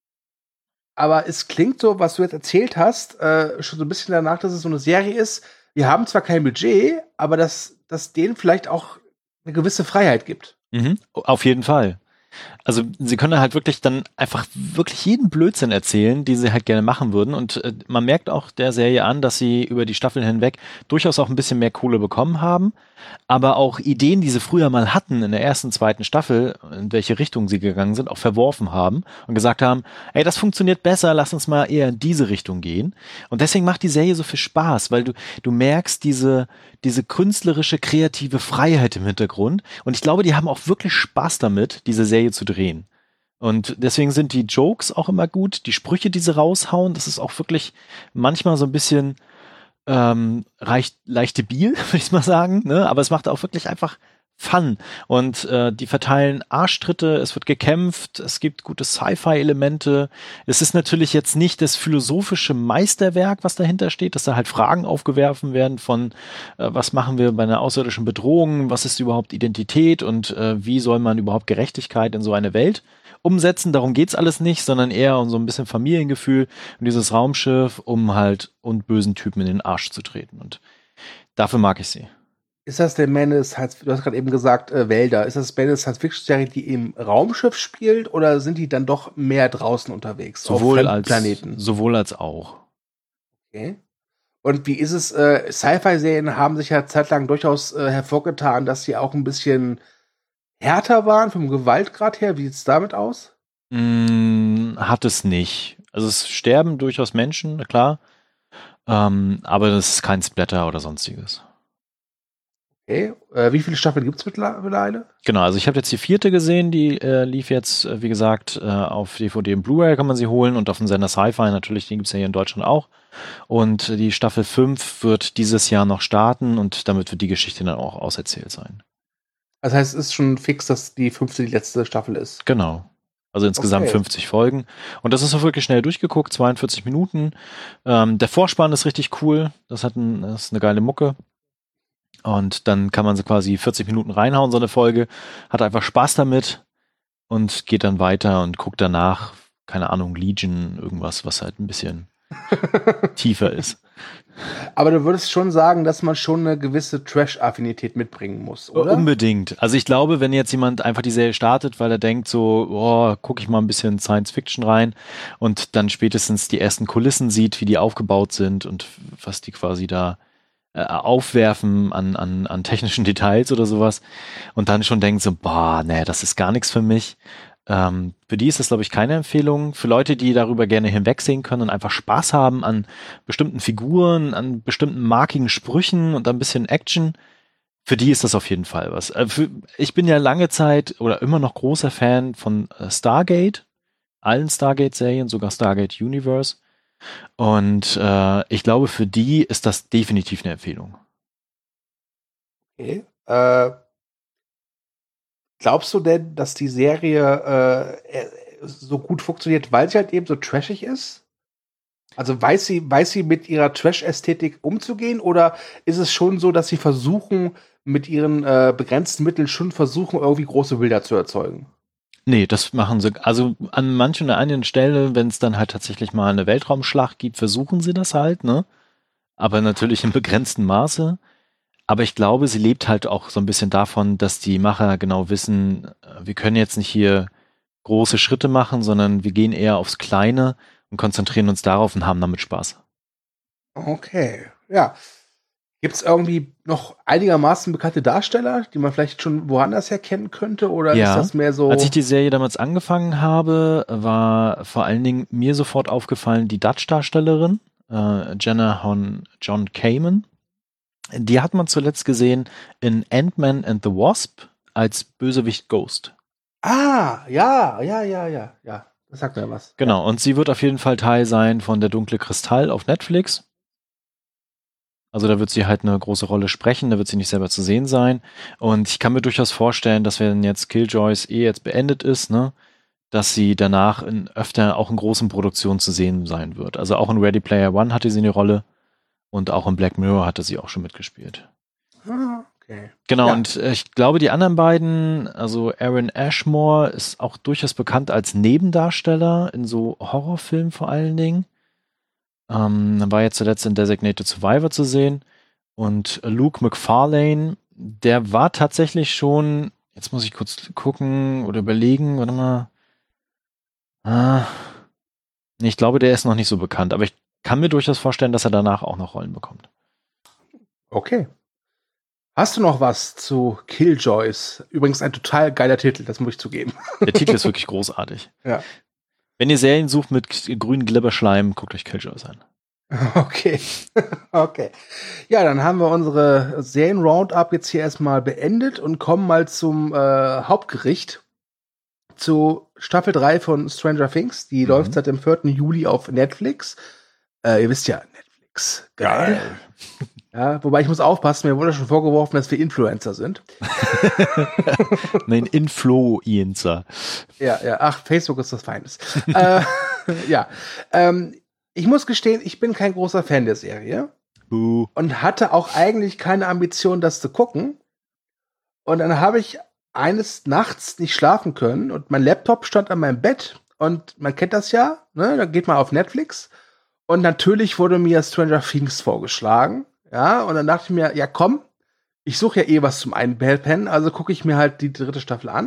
Aber es klingt so, was du jetzt erzählt hast, schon so ein bisschen danach, dass es so eine Serie ist, wir haben zwar kein Budget, aber dass denen vielleicht auch eine gewisse Freiheit gibt.
Auf jeden Fall. Also sie können halt wirklich dann einfach wirklich jeden Blödsinn erzählen, die sie halt gerne machen würden. Und man merkt auch der Serie an, dass sie über die Staffeln hinweg durchaus auch ein bisschen mehr Kohle bekommen haben. Aber auch Ideen, die sie früher mal hatten in der ersten, zweiten Staffel, in welche Richtung sie gegangen sind, auch verworfen haben und gesagt haben, ey, das funktioniert besser, lass uns mal eher in diese Richtung gehen. Und deswegen macht die Serie so viel Spaß, weil du merkst diese künstlerische, kreative Freiheit im Hintergrund. Und ich glaube, die haben auch wirklich Spaß damit, diese Serie zu drehen. Und deswegen sind die Jokes auch immer gut, die Sprüche, die sie raushauen, das ist auch wirklich manchmal so ein bisschen leicht debil, würde ich mal sagen, ne? Aber es macht auch wirklich einfach Fun. Und die verteilen Arschtritte, es wird gekämpft, es gibt gute Sci-Fi-Elemente. Es ist natürlich jetzt nicht das philosophische Meisterwerk, was dahinter steht, dass da halt Fragen aufgeworfen werden von was machen wir bei einer außerirdischen Bedrohung, was ist überhaupt Identität und wie soll man überhaupt Gerechtigkeit in so eine Welt umsetzen. Darum geht's alles nicht, sondern eher um so ein bisschen Familiengefühl und dieses Raumschiff, um halt und bösen Typen in den Arsch zu treten. Und dafür mag ich sie.
Ist das der du hast gerade eben gesagt, Wälder. Ist das eine Science-Fiction-Serie, die im Raumschiff spielt oder sind die dann doch mehr draußen unterwegs?
Sowohl als auch.
Okay. Und wie ist es? Sci-Fi-Serien haben sich ja zeitlang durchaus hervorgetan, dass sie auch ein bisschen härter waren vom Gewaltgrad her. Wie sieht es damit aus?
Hat es nicht. Also es sterben durchaus Menschen, klar. Aber das ist kein Splatter oder sonstiges.
Okay. Wie viele Staffeln gibt es mittlerweile?
Genau, also ich habe jetzt die 4. gesehen, die lief jetzt, wie gesagt, auf DVD und Blu-ray kann man sie holen und auf dem Sender Sci-Fi natürlich, den gibt es ja hier in Deutschland auch. Und die Staffel 5 wird dieses Jahr noch starten und damit wird die Geschichte dann auch auserzählt sein.
Das heißt, es ist schon fix, dass die 5. die letzte Staffel ist.
Genau. Also insgesamt 50 Folgen. Und das ist auch wirklich schnell durchgeguckt, 42 Minuten. Der Vorspann ist richtig cool. Das ist eine geile Mucke. Und dann kann man so quasi 40 Minuten reinhauen, so eine Folge. Hat einfach Spaß damit und geht dann weiter und guckt danach, keine Ahnung, Legion, irgendwas, was halt ein bisschen tiefer ist.
Aber du würdest schon sagen, dass man schon eine gewisse Trash-Affinität mitbringen muss, oder?
Unbedingt. Also ich glaube, wenn jetzt jemand einfach die Serie startet, weil er denkt so, oh, gucke ich mal ein bisschen Science-Fiction rein und dann spätestens die ersten Kulissen sieht, wie die aufgebaut sind und was die quasi da aufwerfen an technischen Details oder sowas und dann schon denkt so, boah, nee, das ist gar nichts für mich. Für die ist das, glaube ich, keine Empfehlung. Für Leute, die darüber gerne hinwegsehen können und einfach Spaß haben an bestimmten Figuren, an bestimmten markigen Sprüchen und ein bisschen Action, für die ist das auf jeden Fall was. Ich bin ja lange Zeit oder immer noch großer Fan von Stargate, allen Stargate-Serien, sogar Stargate Universe. Und ich glaube, für die ist das definitiv eine Empfehlung.
Okay. Glaubst du denn, dass die Serie so gut funktioniert, weil sie halt eben so trashig ist? Also weiß sie mit ihrer Trash-Ästhetik umzugehen oder ist es schon so, dass sie versuchen, mit ihren begrenzten Mitteln irgendwie große Bilder zu erzeugen?
Nee, das machen sie, also an manchen oder einigen Stellen, wenn es dann halt tatsächlich mal eine Weltraumschlacht gibt, versuchen sie das halt, ne? Aber natürlich im begrenzten Maße. Aber ich glaube, sie lebt halt auch so ein bisschen davon, dass die Macher genau wissen, wir können jetzt nicht hier große Schritte machen, sondern wir gehen eher aufs Kleine und konzentrieren uns darauf und haben damit Spaß.
Okay, ja. Gibt es irgendwie noch einigermaßen bekannte Darsteller, die man vielleicht schon woanders her kennen könnte? Oder
Ja,
ist das mehr so?
als ich die Serie damals angefangen habe, war vor allen Dingen mir sofort aufgefallen, die Dutch-Darstellerin, Jenna John Kamen. Die hat man zuletzt gesehen in Ant-Man and the Wasp als Bösewicht Ghost.
Ah, ja. Das sagt mir was.
Genau, und sie wird auf jeden Fall Teil sein von Der dunkle Kristall auf Netflix. Also da wird sie halt eine große Rolle sprechen, da wird sie nicht selber zu sehen sein. Und ich kann mir durchaus vorstellen, dass wenn jetzt Killjoys jetzt beendet ist, ne, dass sie danach öfter auch in großen Produktionen zu sehen sein wird. Also auch in Ready Player One hatte sie eine Rolle und auch in Black Mirror hatte sie auch schon mitgespielt.
Ah, okay.
Genau,
Ja.
und ich glaube, die anderen beiden, also Aaron Ashmore ist auch durchaus bekannt als Nebendarsteller in so Horrorfilmen vor allen Dingen. War jetzt zuletzt in Designated Survivor zu sehen. Und Luke McFarlane, der war tatsächlich schon, jetzt muss ich kurz gucken oder überlegen, warte mal. Ich glaube, der ist noch nicht so bekannt, aber ich kann mir durchaus vorstellen, dass er danach auch noch Rollen bekommt.
Okay. Hast du noch was zu Killjoys? Übrigens ein total geiler Titel, das muss ich zugeben.
Der Titel ist wirklich großartig.
Ja.
Wenn ihr Serien sucht mit grünen Glibberschleim, guckt euch Killjoys an.
Okay. Okay. Ja, dann haben wir unsere Serien-Roundup jetzt hier erstmal beendet und kommen mal zum Hauptgericht. Zu Staffel 3 von Stranger Things. Die läuft seit dem 4. Juli auf Netflix. Ihr wisst ja, Netflix. Geil. Ja, wobei ich muss aufpassen, mir wurde schon vorgeworfen, dass wir Influencer sind.
Nein, Influencer.
Ja, ach, Facebook ist das Feines. Ja, ich muss gestehen, ich bin kein großer Fan der Serie. Und hatte auch eigentlich keine Ambition, das zu gucken. Und dann habe ich eines Nachts nicht schlafen können und mein Laptop stand an meinem Bett und man kennt das ja, ne? Dann geht man auf Netflix und natürlich wurde mir Stranger Things vorgeschlagen, ja, und dann dachte ich mir, ja komm, ich suche ja eh was zum Einpennen, also gucke ich mir halt die 3. Staffel an.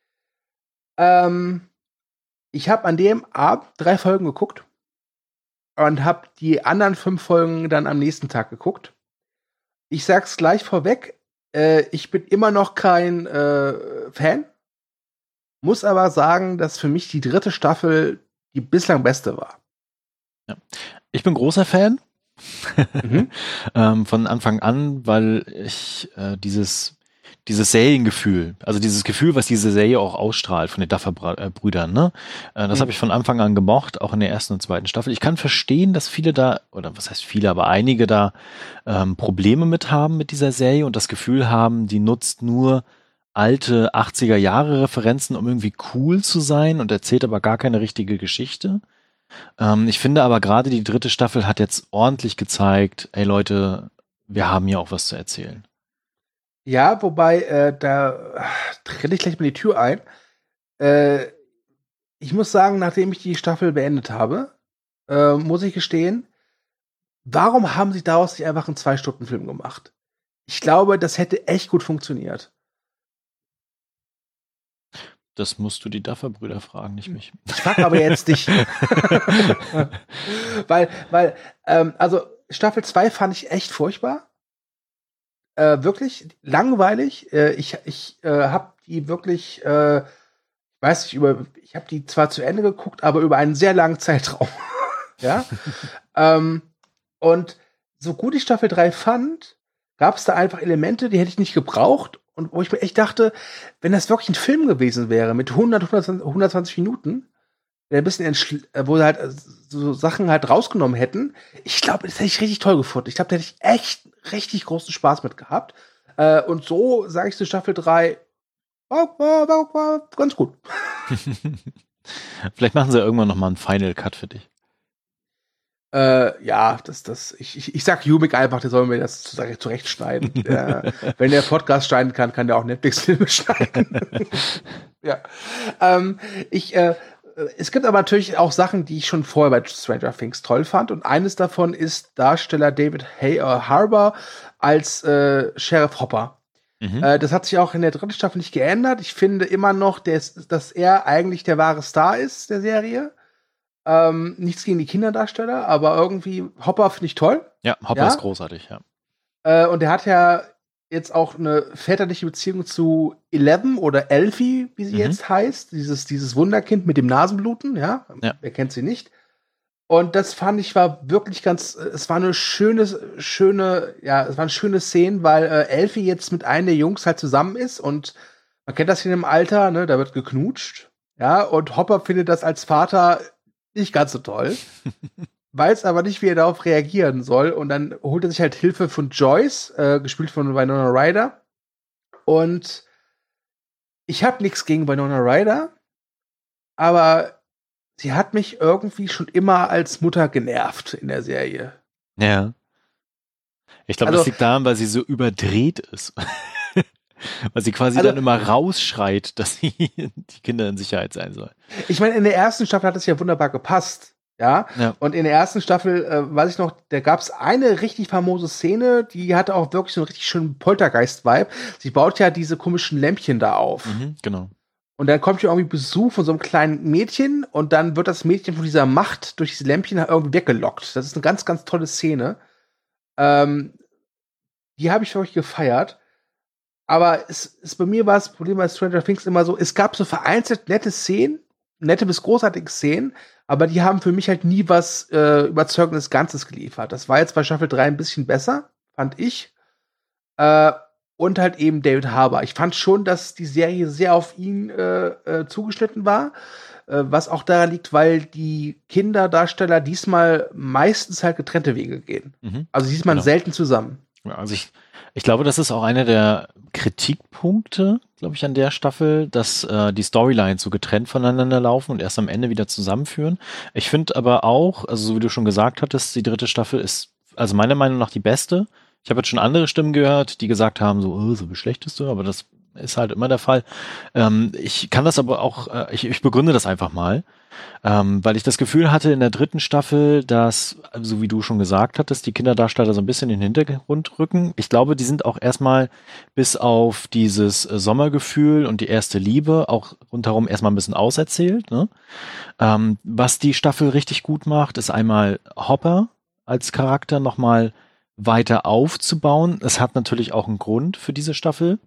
Ich habe an dem Abend 3 Folgen geguckt und habe die anderen 5 Folgen dann am nächsten Tag geguckt. Ich sag's gleich vorweg, ich bin immer noch kein Fan, muss aber sagen, dass für mich die 3. Staffel die bislang beste war.
Ja. Ich bin großer Fan von Anfang an, weil ich dieses Seriengefühl, also dieses Gefühl, was diese Serie auch ausstrahlt von den Duffer-Brüdern, ne? Das habe ich von Anfang an gemocht, auch in der 1. und 2. Staffel. Ich kann verstehen, dass viele da, oder was heißt viele, aber einige da Probleme mit haben mit dieser Serie und das Gefühl haben, die nutzt nur alte 80er-Jahre-Referenzen, um irgendwie cool zu sein und erzählt aber gar keine richtige Geschichte. Ich finde aber gerade die 3. Staffel hat jetzt ordentlich gezeigt, ey Leute, wir haben hier auch was zu erzählen.
Ja, wobei, da trete ich gleich mal die Tür ein. Ich muss sagen, nachdem ich die Staffel beendet habe, muss ich gestehen, warum haben sie daraus nicht einfach einen 2-Stunden-Film gemacht? Ich glaube, das hätte echt gut funktioniert.
Das musst du die Duffer-Brüder fragen, nicht mich.
Ich frage aber jetzt dich. weil, also Staffel 2 fand ich echt furchtbar. Wirklich langweilig. Ich habe die wirklich, weiß nicht, ich habe die zwar zu Ende geguckt, aber über einen sehr langen Zeitraum. Ja. Und so gut ich Staffel 3 fand, gab es da einfach Elemente, die hätte ich nicht gebraucht. Und wo ich mir echt dachte, wenn das wirklich ein Film gewesen wäre mit 120 Minuten, ein bisschen wo sie halt so Sachen halt rausgenommen hätten, ich glaube, das hätte ich richtig toll gefunden. Ich glaube, da hätte ich echt richtig großen Spaß mit gehabt. Und so sage ich zu Staffel 3, war ganz gut.
Vielleicht machen sie irgendwann noch mal einen Final Cut für dich.
Ja, ich sag Jubik einfach, der soll mir das zurechtschneiden. Wenn der Podcast schneiden kann, kann der auch Netflix-Filme schneiden. Ja. Es gibt aber natürlich auch Sachen, die ich schon vorher bei Stranger Things toll fand. Und eines davon ist Darsteller David Harbour als Sheriff Hopper. Das hat sich auch in der 3. Staffel nicht geändert. Ich finde immer noch, dass er eigentlich der wahre Star ist der Serie. Nichts gegen die Kinderdarsteller, aber irgendwie Hopper finde ich toll.
Ja, Hopper ist großartig, ja.
Und er hat ja jetzt auch eine väterliche Beziehung zu Eleven oder Elfie, wie sie jetzt heißt. Dieses Wunderkind mit dem Nasenbluten, ja. Wer kennt sie nicht? Und das fand ich war wirklich es waren schöne Szenen, weil Elfie jetzt mit einem der Jungs halt zusammen ist und man kennt das hier im Alter, ne, da wird geknutscht, ja, und Hopper findet das als Vater nicht ganz so toll, weiß aber nicht, wie er darauf reagieren soll und dann holt er sich halt Hilfe von Joyce, gespielt von Winona Ryder und ich habe nichts gegen Winona Ryder, aber sie hat mich irgendwie schon immer als Mutter genervt in der Serie.
Ja. Ich glaube, das liegt daran, weil sie so überdreht ist. Weil sie quasi dann immer rausschreit, dass sie die Kinder in Sicherheit sein sollen.
Ich meine, in der 1. Staffel hat es ja wunderbar gepasst. Ja, und in der ersten Staffel, weiß ich noch, da gab es eine richtig famose Szene, die hatte auch wirklich so einen richtig schönen Poltergeist-Vibe. Sie baut ja diese komischen Lämpchen da auf.
Genau.
Und dann kommt hier irgendwie Besuch von so einem kleinen Mädchen und dann wird das Mädchen von dieser Macht durch diese Lämpchen irgendwie weggelockt. Das ist eine ganz, ganz tolle Szene. Die habe ich wirklich gefeiert. Aber bei mir war das Problem bei Stranger Things immer so, es gab so vereinzelt nette Szenen, nette bis großartige Szenen, aber die haben für mich halt nie was überzeugendes Ganzes geliefert. Das war jetzt bei Staffel 3 ein bisschen besser, fand ich. Und halt eben David Harbour. Ich fand schon, dass die Serie sehr auf ihn zugeschnitten war, was auch daran liegt, weil die Kinderdarsteller diesmal meistens halt getrennte Wege gehen. Also diesmal selten zusammen.
Ja, also ich glaube, das ist auch einer der Kritikpunkte, glaube ich, an der Staffel, dass die Storylines so getrennt voneinander laufen und erst am Ende wieder zusammenführen. Ich finde aber auch, also so wie du schon gesagt hattest, die 3. Staffel ist also meiner Meinung nach die beste. Ich habe jetzt schon andere Stimmen gehört, die gesagt haben, so schlechtest du, aber das ist halt immer der Fall. Ich kann das aber auch, ich begründe das einfach mal, weil ich das Gefühl hatte in der 3. Staffel, dass, so wie du schon gesagt hattest, die Kinderdarsteller so ein bisschen in den Hintergrund rücken. Ich glaube, die sind auch erstmal bis auf dieses Sommergefühl und die erste Liebe auch rundherum erstmal ein bisschen auserzählt. Ne? Was die Staffel richtig gut macht, ist einmal Hopper als Charakter nochmal weiter aufzubauen. Es hat natürlich auch einen Grund für diese Staffel.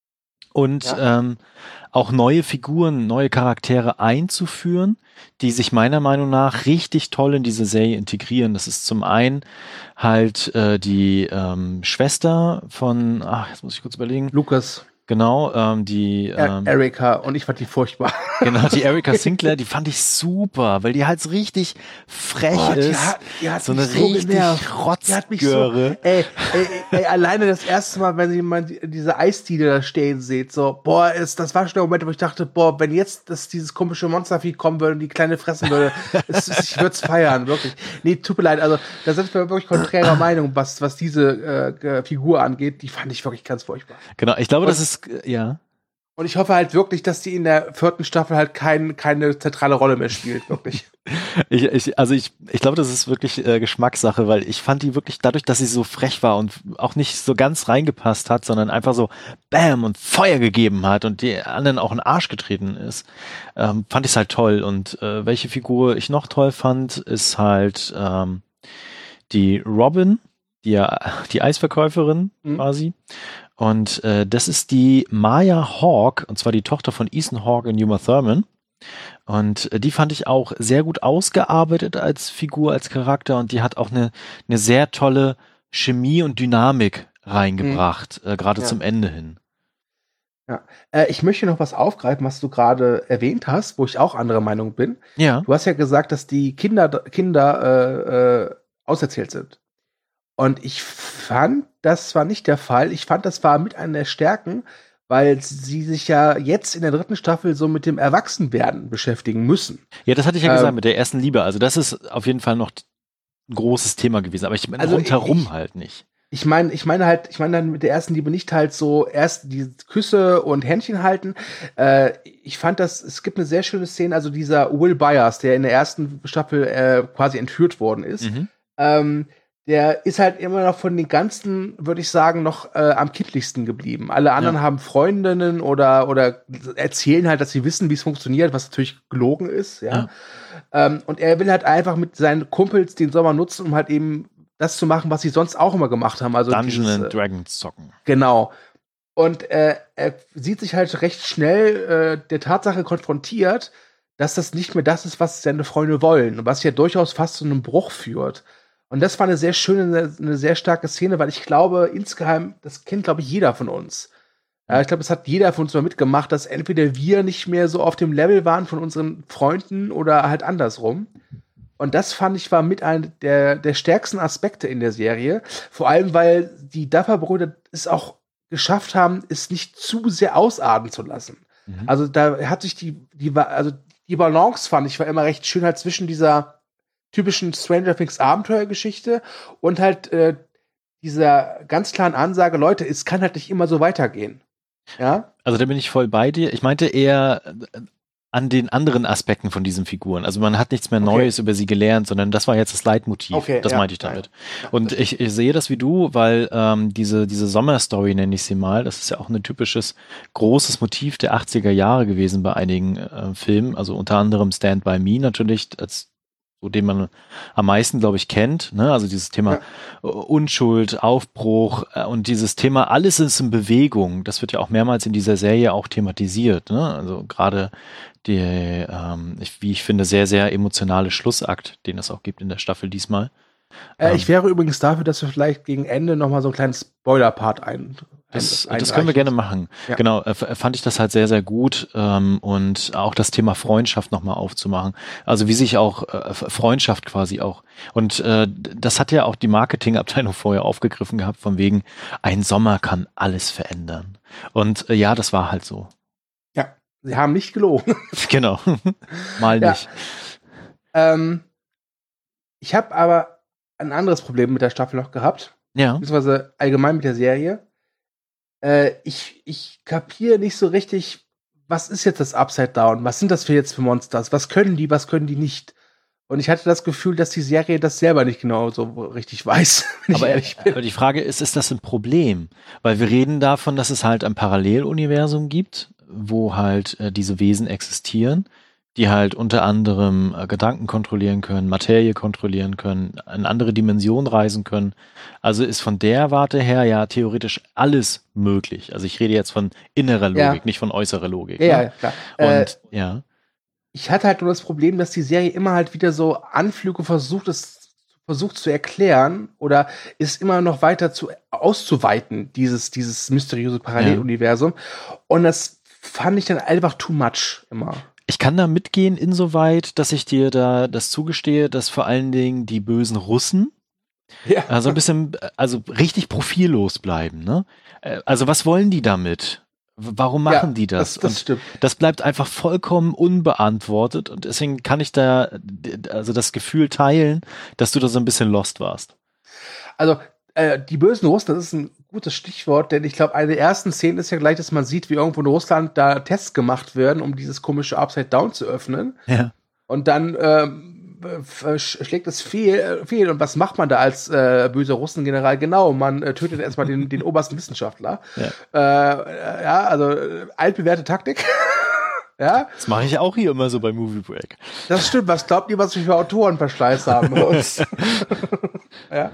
Und auch neue Figuren, neue Charaktere einzuführen, die sich meiner Meinung nach richtig toll in diese Serie integrieren. Das ist zum einen halt die Schwester von, jetzt muss ich kurz überlegen.
Lucas.
Genau, die
Erika, und ich fand die furchtbar.
Genau, die Erika Sinclair, die fand ich super, weil die halt so richtig frech ist.
Die hat
so eine
so
richtig Rotzgöre.
Ey, alleine das erste Mal, wenn sie mal diese Eisdiele da stehen sieht, so, das war schon der Moment, wo ich dachte, wenn jetzt dieses komische Monstervieh kommen würde und die Kleine fressen würde, ich würde es feiern, wirklich. Nee, tut mir leid, also da sind wir wirklich konträrer Meinung, was diese Figur angeht, die fand ich wirklich ganz furchtbar.
Genau, ich glaube, das ist, ja.
Und ich hoffe halt wirklich, dass die in der 4. Staffel halt keine zentrale Rolle mehr spielt, wirklich.
Ich glaube, das ist wirklich Geschmackssache, weil ich fand die wirklich dadurch, dass sie so frech war und auch nicht so ganz reingepasst hat, sondern einfach so Bam und Feuer gegeben hat und die anderen auch in den Arsch getreten ist, fand ich es halt toll. Und welche Figur ich noch toll fand, ist halt die Robin, die Eisverkäuferin quasi. Und das ist die Maya Hawke, und zwar die Tochter von Ethan Hawke und Uma Thurman. Und die fand ich auch sehr gut ausgearbeitet als Figur, als Charakter. Und die hat auch eine sehr tolle Chemie und Dynamik reingebracht, gerade zum Ende hin.
Ja. Ich möchte noch was aufgreifen, was du gerade erwähnt hast, wo ich auch anderer Meinung bin.
Ja.
Du hast ja gesagt, dass die Kinder auserzählt sind. Und ich fand, das war nicht der Fall. Ich fand, das war mit einer der Stärken, weil sie sich ja jetzt in der 3. Staffel so mit dem Erwachsenwerden beschäftigen müssen.
Ja, das hatte ich ja gesagt mit der ersten Liebe. Also das ist auf jeden Fall noch ein großes Thema gewesen. Aber ich meine rundherum halt nicht. Ich meine
dann mit der ersten Liebe nicht halt so erst die Küsse und Händchen halten. Ich fand es gibt eine sehr schöne Szene, also dieser Will Byers, der in der ersten Staffel quasi entführt worden ist. Der ist halt immer noch von den ganzen, würde ich sagen, noch am kindlichsten geblieben. Alle anderen haben Freundinnen oder erzählen halt, dass sie wissen, wie es funktioniert, was natürlich gelogen ist. Ja. Und er will halt einfach mit seinen Kumpels den Sommer nutzen, um halt eben das zu machen, was sie sonst auch immer gemacht haben. Also
Dungeons and Dragons zocken.
Genau. Und er sieht sich halt recht schnell der Tatsache konfrontiert, dass das nicht mehr das ist, was seine Freunde wollen. Und was ja durchaus fast zu einem Bruch führt. Und das war eine sehr schöne, eine sehr starke Szene, weil ich glaube, insgeheim, das kennt, glaube ich, jeder von uns. Ich glaube, das hat jeder von uns mal mitgemacht, dass entweder wir nicht mehr so auf dem Level waren von unseren Freunden oder halt andersrum. Und das fand ich war mit einem der stärksten Aspekte in der Serie. Vor allem, weil die Duffer-Brüder es auch geschafft haben, es nicht zu sehr ausarten zu lassen. Also da hat sich die Balance, fand ich, war immer recht schön halt zwischen dieser typischen Stranger Things Abenteuergeschichte und halt dieser ganz klaren Ansage, Leute, es kann halt nicht immer so weitergehen. Ja?
Also da bin ich voll bei dir. Ich meinte eher, an den anderen Aspekten von diesen Figuren. Also man hat nichts mehr Neues über sie gelernt, sondern das war jetzt das Leitmotiv. Das meinte ich damit. Ja. Und ich sehe das wie du, weil diese Sommerstory, nenne ich sie mal, das ist ja auch ein typisches großes Motiv der 80er Jahre gewesen bei einigen Filmen, also unter anderem Stand By Me natürlich, als so den man am meisten, glaube ich, kennt, ne? Also dieses Thema Unschuld, Aufbruch und dieses Thema, alles ist in Bewegung. Das wird ja auch mehrmals in dieser Serie auch thematisiert, ne? Also gerade wie ich finde, sehr, sehr emotionale Schlussakt, den es auch gibt in der Staffel diesmal.
Ich wäre übrigens dafür, dass wir vielleicht gegen Ende nochmal so einen kleinen Spoiler-Part
Das können wir gerne machen. Ja. Genau, fand ich das halt sehr, sehr gut und auch das Thema Freundschaft nochmal aufzumachen. Also wie sich auch Freundschaft quasi auch. Und das hat ja auch die Marketingabteilung vorher aufgegriffen gehabt, von wegen, ein Sommer kann alles verändern. Und ja, das war halt so.
Ja, sie haben nicht gelogen.
Genau, mal nicht.
Ich habe aber ein anderes Problem mit der Staffel noch gehabt.
Ja.
Beziehungsweise allgemein mit der Serie. Ich kapiere nicht so richtig, was ist jetzt das Upside Down? Was sind das jetzt für Monsters? Was können die nicht? Und ich hatte das Gefühl, dass die Serie das selber nicht genau so richtig weiß.
Aber die Frage ist das ein Problem? Weil wir reden davon, dass es halt ein Paralleluniversum gibt, wo halt diese Wesen existieren, die halt unter anderem Gedanken kontrollieren können, Materie kontrollieren können, in andere Dimensionen reisen können. Also ist von der Warte her ja theoretisch alles möglich. Also ich rede jetzt von innerer Logik, nicht von äußerer Logik.
Ja,
ne?
Klar.
Und ja.
Ich hatte halt nur das Problem, dass die Serie immer halt wieder so Anflüge versucht zu erklären oder ist immer noch weiter auszuweiten, dieses mysteriöse Paralleluniversum. Und das fand ich dann einfach too much immer.
Ich kann da mitgehen insoweit, dass ich dir da das zugestehe, dass vor allen Dingen die bösen Russen so ein bisschen, also richtig profillos bleiben, ne? Also was wollen die damit? Warum machen die das?
Das stimmt.
Das bleibt einfach vollkommen unbeantwortet und deswegen kann ich da also das Gefühl teilen, dass du da so ein bisschen lost warst.
Also die bösen Russen, das ist ein gutes Stichwort, denn ich glaube, eine der ersten Szenen ist ja gleich, dass man sieht, wie irgendwo in Russland da Tests gemacht werden, um dieses komische Upside Down zu öffnen.
Ja.
Und dann schlägt es fehl. Und was macht man da als böser Russengeneral? Genau, man tötet erstmal den obersten Wissenschaftler. Ja. Also altbewährte Taktik. Ja?
Das mache ich auch hier immer so bei Movie Break.
Das stimmt. Was glaubt ihr, was wir für Autorenverschleiß haben muss? Ja.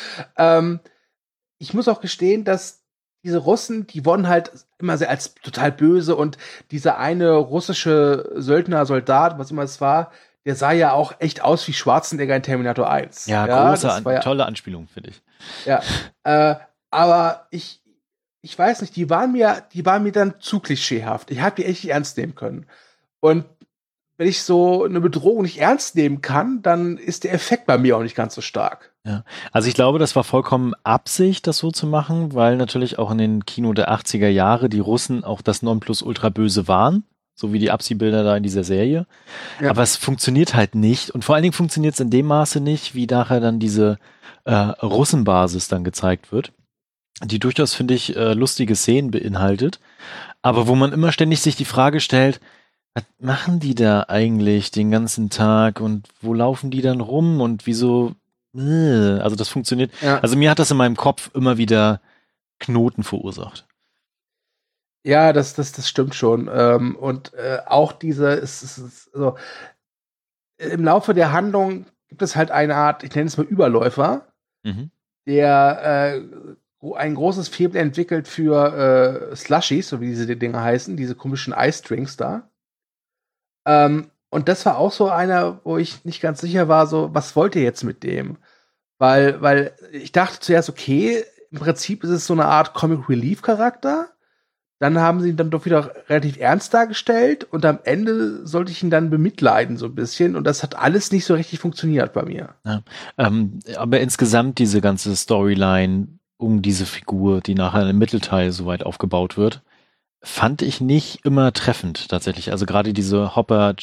Ich muss auch gestehen, dass diese Russen, die wurden halt immer sehr als total böse und dieser eine russische Söldner, Soldat, was immer es war, der sah ja auch echt aus wie Schwarzenegger in Terminator 1.
Ja, tolle Anspielung, finde ich.
Ja, aber ich weiß nicht, die waren mir dann zu klischeehaft. Ich habe die echt nicht ernst nehmen können. Und wenn ich so eine Bedrohung nicht ernst nehmen kann, dann ist der Effekt bei mir auch nicht ganz so stark.
Ja, also ich glaube, das war vollkommen Absicht, das so zu machen, weil natürlich auch in den Kino der 80er Jahre die Russen auch das Nonplusultra-Böse waren, so wie die Abziehbilder da in dieser Serie. Ja. Aber es funktioniert halt nicht und vor allen Dingen funktioniert es in dem Maße nicht, wie nachher dann diese Russenbasis dann gezeigt wird, die durchaus, finde ich, lustige Szenen beinhaltet, aber wo man immer ständig sich die Frage stellt, was machen die da eigentlich den ganzen Tag und wo laufen die dann rum und wieso? Also das funktioniert. Ja. Also mir hat das in meinem Kopf immer wieder Knoten verursacht.
Ja, das stimmt schon. Und auch also, im Laufe der Handlung gibt es halt eine Art, ich nenne es mal Überläufer, der ein großes Faible entwickelt für Slushies, so wie diese Dinger heißen, diese komischen Eisdrinks da. Und das war auch so einer, wo ich nicht ganz sicher war, so, was wollt ihr jetzt mit dem? Weil ich dachte zuerst, okay, im Prinzip ist es so eine Art Comic-Relief-Charakter. Dann haben sie ihn dann doch wieder relativ ernst dargestellt und am Ende sollte ich ihn dann bemitleiden so ein bisschen und das hat alles nicht so richtig funktioniert bei mir.
Ja, aber insgesamt diese ganze Storyline um diese Figur, die nachher im Mittelteil soweit aufgebaut wird, fand ich nicht immer treffend tatsächlich. Also gerade diese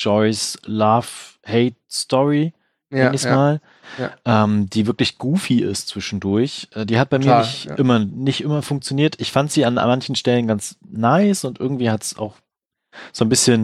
Hopper-Joyce-Love-Hate-Story, mal, die wirklich goofy ist zwischendurch. Die hat bei mir nicht immer funktioniert. Ich fand sie an manchen Stellen ganz nice und irgendwie hat es auch so ein bisschen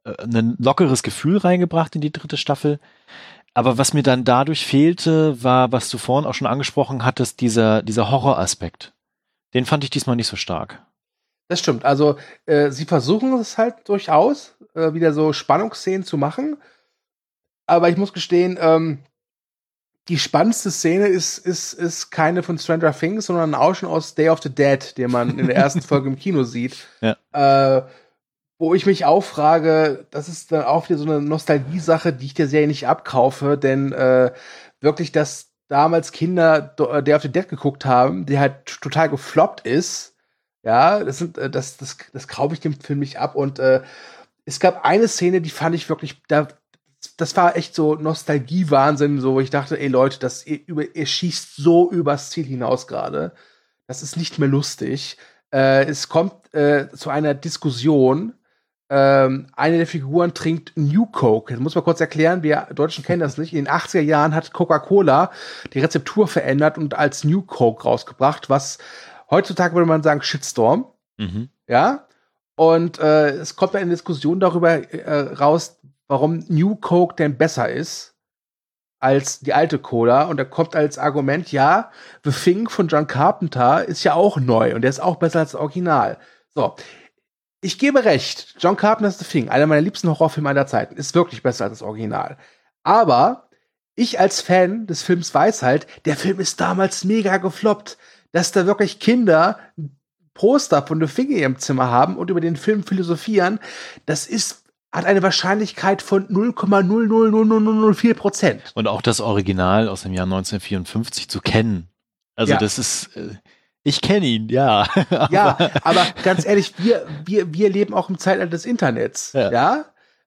ein lockeres Gefühl reingebracht in die dritte Staffel. Aber was mir dann dadurch fehlte, war, was du vorhin auch schon angesprochen hattest, dieser Horroraspekt. Den fand ich diesmal nicht so stark.
Das stimmt. Also, sie versuchen es halt durchaus, wieder so Spannungsszenen zu machen. Aber ich muss gestehen, die spannendste Szene ist keine von Stranger Things, sondern ein Ausschnitt aus Day of the Dead, den man in der ersten Folge im Kino sieht. Ja. Wo ich mich auch frage, das ist dann auch wieder so eine Nostalgie-Sache, die ich der Serie nicht abkaufe, denn wirklich, dass damals Kinder Day of the Dead geguckt haben, die halt total gefloppt ist, ja, das kaufe ich dem Film nicht ab. Und es gab eine Szene, die fand ich wirklich, das war echt so Nostalgie-Wahnsinn, so, wo ich dachte, ey Leute, ihr schießt so übers Ziel hinaus gerade. Das ist nicht mehr lustig. Es kommt zu einer Diskussion. Eine der Figuren trinkt New Coke. Das muss man kurz erklären, wir Deutschen kennen das nicht. In den 80er Jahren hat Coca-Cola die Rezeptur verändert und als New Coke rausgebracht, was heutzutage würde man sagen Shitstorm. Mhm. Ja. Und es kommt eine Diskussion darüber raus, warum New Coke denn besser ist als die alte Cola. Und da kommt als Argument, ja, The Thing von John Carpenter ist ja auch neu und der ist auch besser als das Original. So. Ich gebe recht, John Carpenter's The Thing, einer meiner liebsten Horrorfilme aller Zeiten, ist wirklich besser als das Original. Aber ich als Fan des Films weiß halt, der Film ist damals mega gefloppt, dass da wirklich Kinder ein Poster von The Thing in ihrem Zimmer haben und über den Film philosophieren, hat eine Wahrscheinlichkeit von 0,00004%.
Und auch das Original aus dem Jahr 1954 zu kennen. Also das ist... Ich kenne ihn, ja.
Ja, aber ganz ehrlich, wir leben auch im Zeitalter des Internets, ja?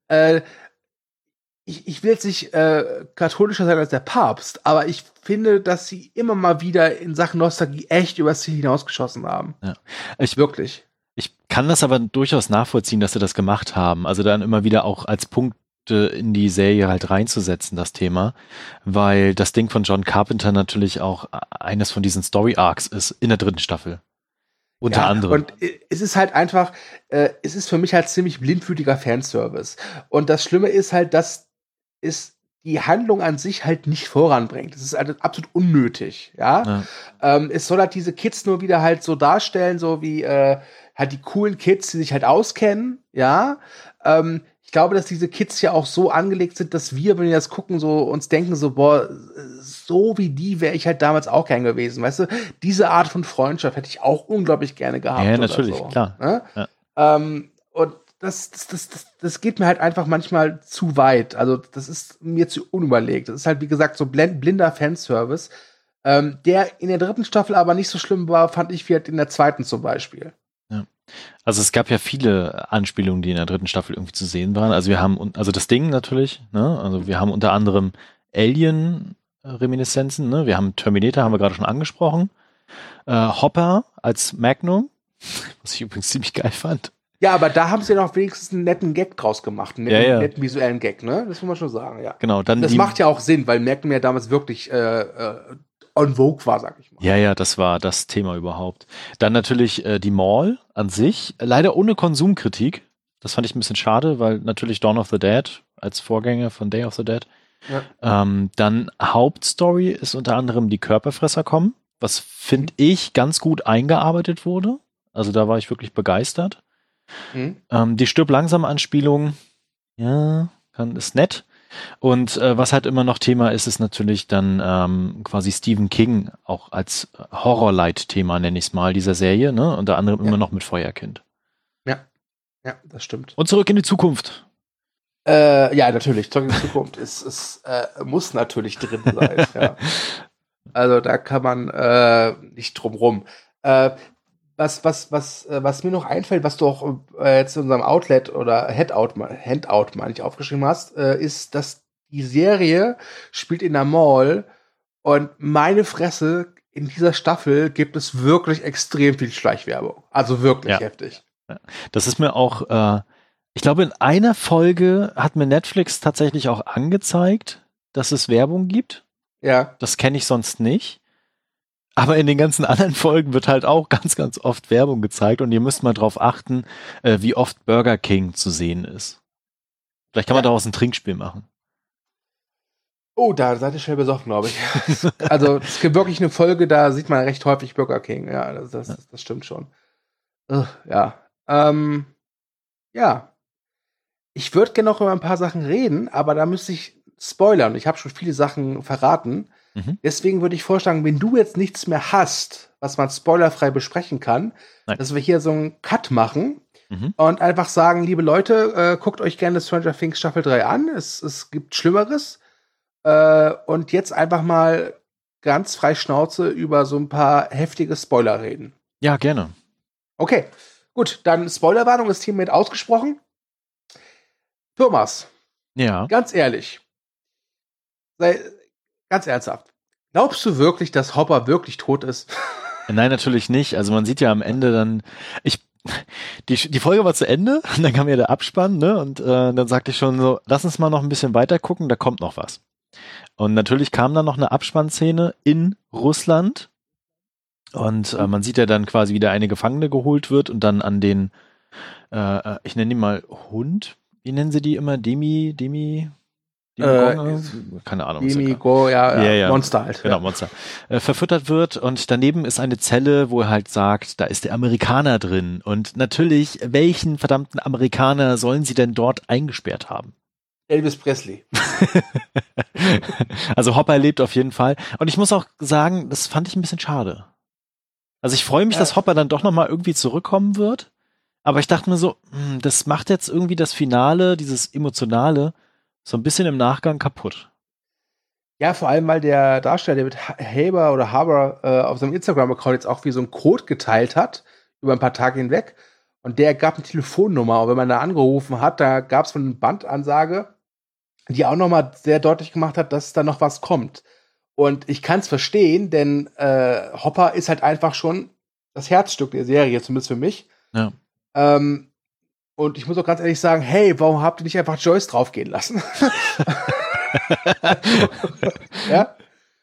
Ich will jetzt nicht katholischer sein als der Papst, aber ich finde, dass sie immer mal wieder in Sachen Nostalgie echt übers Ziel hinausgeschossen haben. Ja. Wirklich.
Ich kann das aber durchaus nachvollziehen, dass sie das gemacht haben. Also dann immer wieder auch als Punkt in die Serie halt reinzusetzen, das Thema, weil das Ding von John Carpenter natürlich auch eines von diesen Story-Arcs ist in der dritten Staffel. Unter anderem.
Und es ist halt einfach, es ist für mich halt ziemlich blindwütiger Fanservice. Und das Schlimme ist halt, dass es die Handlung an sich halt nicht voranbringt. Es ist halt absolut unnötig, ja. Es soll halt diese Kids nur wieder halt so darstellen, so wie halt die coolen Kids, die sich halt auskennen, ja. Ich glaube, dass diese Kids ja auch so angelegt sind, dass wir, wenn wir das gucken, so uns denken, so, boah, so wie die wäre ich halt damals auch gern gewesen, weißt du? Diese Art von Freundschaft hätte ich auch unglaublich gerne gehabt.
Ja, natürlich, so, klar.
Ne? Ja. Und das geht mir halt einfach manchmal zu weit. Also, das ist mir zu unüberlegt. Das ist halt, wie gesagt, so blinder Fanservice, der in der dritten Staffel aber nicht so schlimm war, fand ich, wie halt in der zweiten zum Beispiel.
Also es gab ja viele Anspielungen, die in der dritten Staffel irgendwie zu sehen waren. Also wir haben, also das Ding natürlich, ne? Also wir haben unter anderem Alien-Reminiszenzen, ne? Wir haben Terminator, haben wir gerade schon angesprochen. Hopper als Magnum, was ich übrigens ziemlich geil fand.
Ja, aber da haben sie ja noch wenigstens einen netten Gag draus gemacht, einen netten visuellen Gag, ne? Das muss man schon sagen, ja.
Genau, dann
das macht ja auch Sinn, weil Magnum ja damals wirklich on vogue war, sag ich mal.
Ja, das war das Thema überhaupt. Dann natürlich die Mall an sich, leider ohne Konsumkritik. Das fand ich ein bisschen schade, weil natürlich Dawn of the Dead als Vorgänger von Day of the Dead. Ja. Dann Hauptstory ist unter anderem die Körperfresser kommen, was finde ich ganz gut eingearbeitet wurde. Also da war ich wirklich begeistert. Die Stirb-langsam-Anspielung, ist nett. Und was halt immer noch Thema ist, ist natürlich dann quasi Stephen King auch als Horrorlight-Thema, nenne ich es mal, dieser Serie, ne? Unter anderem immer noch mit Feuerkind.
Ja, das stimmt.
Und Zurück in die Zukunft.
Ja, natürlich. Zurück in die Zukunft muss natürlich drin sein. Ja. Also da kann man nicht drum rum. Was mir noch einfällt, was du auch jetzt in unserem Outlet oder Handout meine ich, aufgeschrieben hast, ist, dass die Serie spielt in der Mall und meine Fresse, in dieser Staffel gibt es wirklich extrem viel Schleichwerbung. Also wirklich heftig.
Ja. Das ist mir auch, ich glaube, in einer Folge hat mir Netflix tatsächlich auch angezeigt, dass es Werbung gibt.
Ja.
Das kenne ich sonst nicht. Aber in den ganzen anderen Folgen wird halt auch ganz, ganz oft Werbung gezeigt und ihr müsst mal drauf achten, wie oft Burger King zu sehen ist. Vielleicht kann man daraus ein Trinkspiel machen.
Oh, da seid ihr schnell besoffen, glaube ich. Also, es gibt wirklich eine Folge, da sieht man recht häufig Burger King. Ja, das stimmt schon. Ja. Ja. Ich würde gerne noch über ein paar Sachen reden, aber da müsste ich spoilern. Ich habe schon viele Sachen verraten. Deswegen würde ich vorschlagen, wenn du jetzt nichts mehr hast, was man spoilerfrei besprechen kann, dass wir hier so einen Cut machen und einfach sagen, liebe Leute, guckt euch gerne Stranger Things Staffel 3 an. Es gibt Schlimmeres. Und jetzt einfach mal ganz frei Schnauze über so ein paar heftige Spoiler reden.
Ja, gerne.
Okay, gut, dann Spoilerwarnung ist hiermit ausgesprochen. Thomas, ganz ehrlich, sei ganz ernsthaft, glaubst du wirklich, dass Hopper wirklich tot ist?
Nein, natürlich nicht. Also man sieht ja am Ende dann, die Folge war zu Ende, und dann kam ja der Abspann, ne? Und dann sagte ich schon so, lass uns mal noch ein bisschen weiter gucken, da kommt noch was. Und natürlich kam dann noch eine Abspannszene in Russland. Und man sieht ja dann quasi, wie der eine Gefangene geholt wird und dann an den, ich nenne ihn mal Hund. Wie nennen sie die immer? Demi keine Ahnung.
Demi-Go, ja, Monster halt.
Genau, Monster. Verfüttert wird und daneben ist eine Zelle, wo er halt sagt, da ist der Amerikaner drin. Und natürlich, welchen verdammten Amerikaner sollen sie denn dort eingesperrt haben?
Elvis Presley.
Also Hopper lebt auf jeden Fall. Und ich muss auch sagen, das fand ich ein bisschen schade. Also ich freue mich, dass Hopper dann doch nochmal irgendwie zurückkommen wird. Aber ich dachte mir so, das macht jetzt irgendwie das Finale, dieses Emotionale, so ein bisschen im Nachgang kaputt.
Ja, vor allem, weil der Darsteller, der mit Haber auf seinem Instagram-Account jetzt auch wie so einen Code geteilt hat, über ein paar Tage hinweg. Und der gab eine Telefonnummer. Und wenn man da angerufen hat, da gab es so eine Bandansage, die auch nochmal sehr deutlich gemacht hat, dass da noch was kommt. Und ich kann es verstehen, denn Hopper ist halt einfach schon das Herzstück der Serie, zumindest für mich.
Ja.
Und ich muss auch ganz ehrlich sagen, hey, warum habt ihr nicht einfach Joyce draufgehen lassen? Ja?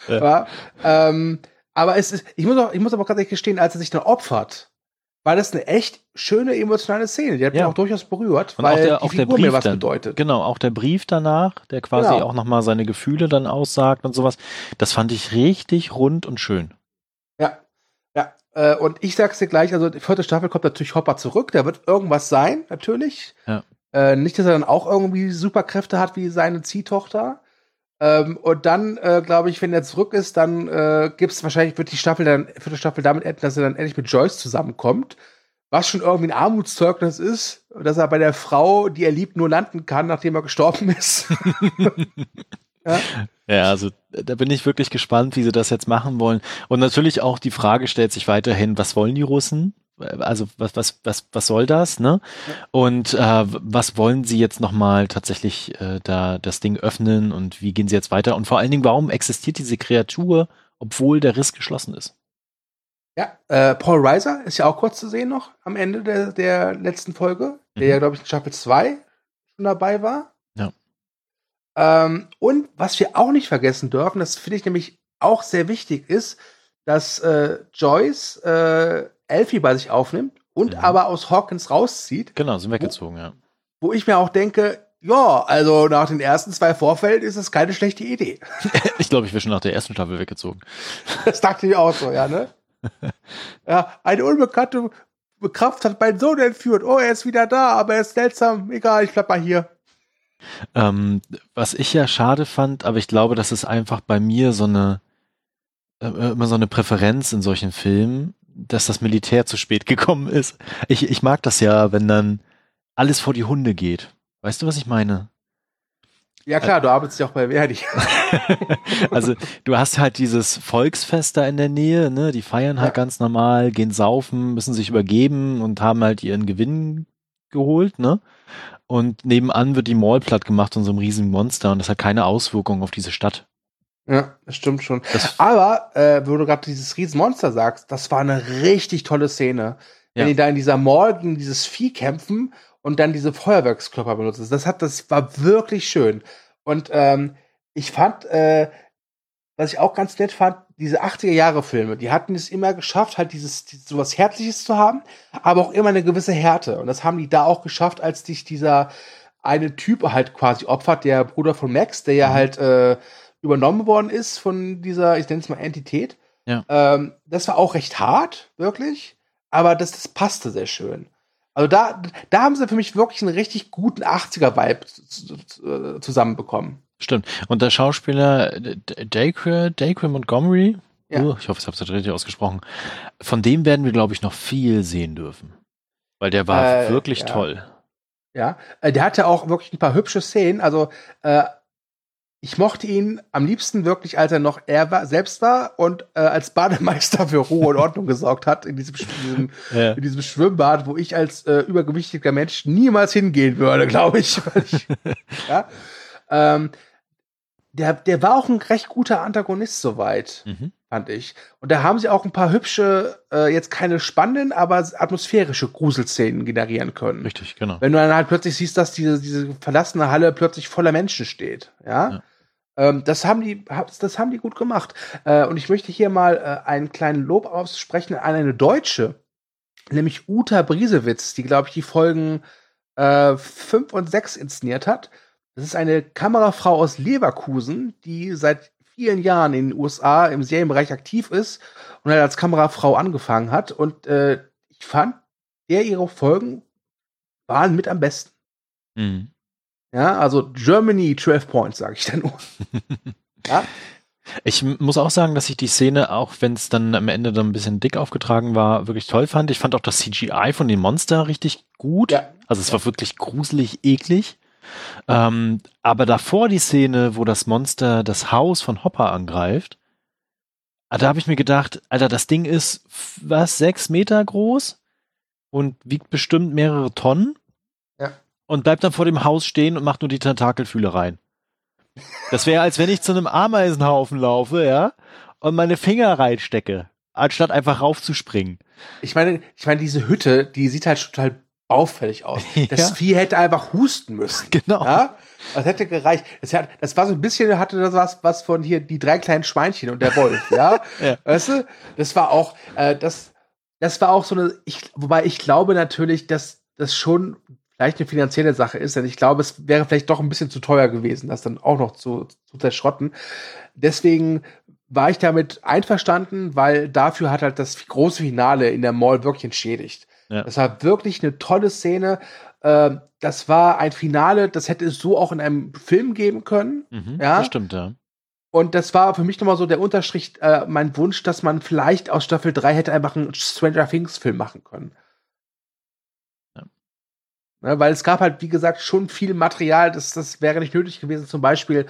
Aber ich muss aber ganz ehrlich gestehen, als er sich dann opfert, war das eine echt schöne emotionale Szene. Die hat mich auch durchaus berührt,
und
weil
auch
die
der
Figur
Brief
mir was
dann,
bedeutet.
Genau, auch der Brief danach, der quasi auch nochmal seine Gefühle dann aussagt und sowas. Das fand ich richtig rund und schön.
Ja. Und ich sag's dir gleich, also die 4. Staffel kommt natürlich Hopper zurück, da wird irgendwas sein, natürlich.
Ja.
Nicht, dass er dann auch irgendwie Superkräfte hat wie seine Ziehtochter. Und dann, glaube ich, wenn er zurück ist, dann wird die 4. Staffel damit enden, dass er dann endlich mit Joyce zusammenkommt. Was schon irgendwie ein Armutszeugnis ist, dass er bei der Frau, die er liebt, nur landen kann, nachdem er gestorben ist.
Ja, also da bin ich wirklich gespannt, wie sie das jetzt machen wollen. Und natürlich auch die Frage stellt sich weiterhin, was wollen die Russen? Also was soll das, ne? Und was wollen sie jetzt nochmal tatsächlich da das Ding öffnen und wie gehen sie jetzt weiter? Und vor allen Dingen, warum existiert diese Kreatur, obwohl der Riss geschlossen ist?
Ja, Paul Reiser ist ja auch kurz zu sehen noch am Ende der letzten Folge, der ja, glaube ich, in Staffel 2 schon dabei war.
Ja.
Und was wir auch nicht vergessen dürfen, das finde ich nämlich auch sehr wichtig, ist, dass Joyce Elfie bei sich aufnimmt und aber aus Hawkins rauszieht.
Genau, sind weggezogen, ja.
Wo ich mir auch denke, ja, also nach den ersten 2 Vorfällen ist es keine schlechte Idee.
Ich glaube, ich wäre schon nach der ersten Staffel weggezogen.
Das dachte ich auch so, ja, ne? Ja, eine unbekannte Kraft hat meinen Sohn entführt. Oh, er ist wieder da, aber er ist seltsam. Egal, ich bleib mal hier.
Was ich ja schade fand, aber ich glaube, das ist einfach bei mir immer so eine Präferenz in solchen Filmen, dass das Militär zu spät gekommen ist. Ich mag das ja, wenn dann alles vor die Hunde geht. Weißt du, was ich meine?
Ja klar, du arbeitest ja auch bei Verdi.
Also du hast halt dieses Volksfest da in der Nähe, ne? Die feiern halt ganz normal, gehen saufen, müssen sich übergeben und haben halt ihren Gewinn geholt, ne? Und nebenan wird die Mall platt gemacht von so einem riesigen Monster und das hat keine Auswirkung auf diese Stadt.
Ja, das stimmt schon. Aber, wo du gerade dieses Riesenmonster sagst, das war eine richtig tolle Szene. Wenn die da in dieser Mall gegen dieses Vieh kämpfen und dann diese Feuerwerkskörper benutzen. Das war wirklich schön. Und ich fand, was ich auch ganz nett fand, diese 80er-Jahre-Filme, die hatten es immer geschafft, halt sowas Herzliches zu haben, aber auch immer eine gewisse Härte. Und das haben die da auch geschafft, als sich dieser einen Typ halt quasi opfert, der Bruder von Max, der ja halt übernommen worden ist von dieser, ich nenne es mal Entität.
Ja.
Das war auch recht hart, wirklich, aber das passte sehr schön. Also da haben sie für mich wirklich einen richtig guten 80er-Vibe zusammenbekommen.
Stimmt. Und der Schauspieler Dacre Montgomery,
Ja.
ich hoffe, ich habe es richtig ausgesprochen, von dem werden wir, glaube ich, noch viel sehen dürfen. Weil der war wirklich toll.
Ja, der hatte auch wirklich ein paar hübsche Szenen. Also ich mochte ihn am liebsten wirklich, als er noch selbst war und als Bademeister für Ruhe und Ordnung gesorgt hat in diesem Schwimmbad, wo ich als übergewichtiger Mensch niemals hingehen würde, glaube ich. Der war auch ein recht guter Antagonist soweit, fand ich. Und da haben sie auch ein paar hübsche, jetzt keine spannenden, aber atmosphärische Gruselszenen generieren können.
Richtig, genau.
Wenn du dann halt plötzlich siehst, dass diese verlassene Halle plötzlich voller Menschen steht, ja. Das haben die gut gemacht. Und ich möchte hier mal einen kleinen Lob aussprechen an eine Deutsche, nämlich Uta Briesewitz, die, glaube ich, die Folgen 5 und 6 inszeniert hat. Das ist eine Kamerafrau aus Leverkusen, die seit vielen Jahren in den USA im Serienbereich aktiv ist und halt als Kamerafrau angefangen hat. Und ich fand, ihre Folgen waren mit am besten.
Mhm.
Ja, also Germany 12 Points, sage ich dann nur. Ja?
Ich muss auch sagen, dass ich die Szene, auch wenn es dann am Ende dann ein bisschen dick aufgetragen war, wirklich toll fand. Ich fand auch das CGI von den Monster richtig gut. Ja. Also es war wirklich gruselig, eklig. Aber davor die Szene, wo das Monster das Haus von Hopper angreift, da habe ich mir gedacht, Alter, das Ding ist, 6 Meter groß und wiegt bestimmt mehrere Tonnen.
Ja.
Und bleibt dann vor dem Haus stehen und macht nur die Tentakelfühle rein. Das wäre, als wenn ich zu einem Ameisenhaufen laufe, ja, und meine Finger reinstecke, anstatt einfach raufzuspringen. Ich meine,
diese Hütte, die sieht halt total baufällig aus. Das Vieh hätte einfach husten müssen.
Genau.
Ja? Das hätte gereicht. Das war so ein bisschen, hatte das was von hier, die 3 kleinen Schweinchen und der Wolf, ja? Weißt du? Das war auch, das war auch so eine, wobei ich glaube natürlich, dass das schon vielleicht eine finanzielle Sache ist, denn ich glaube, es wäre vielleicht doch ein bisschen zu teuer gewesen, das dann auch noch zu zerschrotten. Deswegen war ich damit einverstanden, weil dafür hat halt das große Finale in der Mall wirklich entschädigt. Ja. Das war wirklich eine tolle Szene. Das war ein Finale, das hätte es so auch in einem Film geben können. Ja?
Das stimmt, ja.
Und das war für mich nochmal so der Unterstrich, mein Wunsch, dass man vielleicht aus Staffel 3 hätte einfach einen Stranger Things Film machen können. Ja, weil es gab halt, wie gesagt, schon viel Material, das wäre nicht nötig gewesen. Zum Beispiel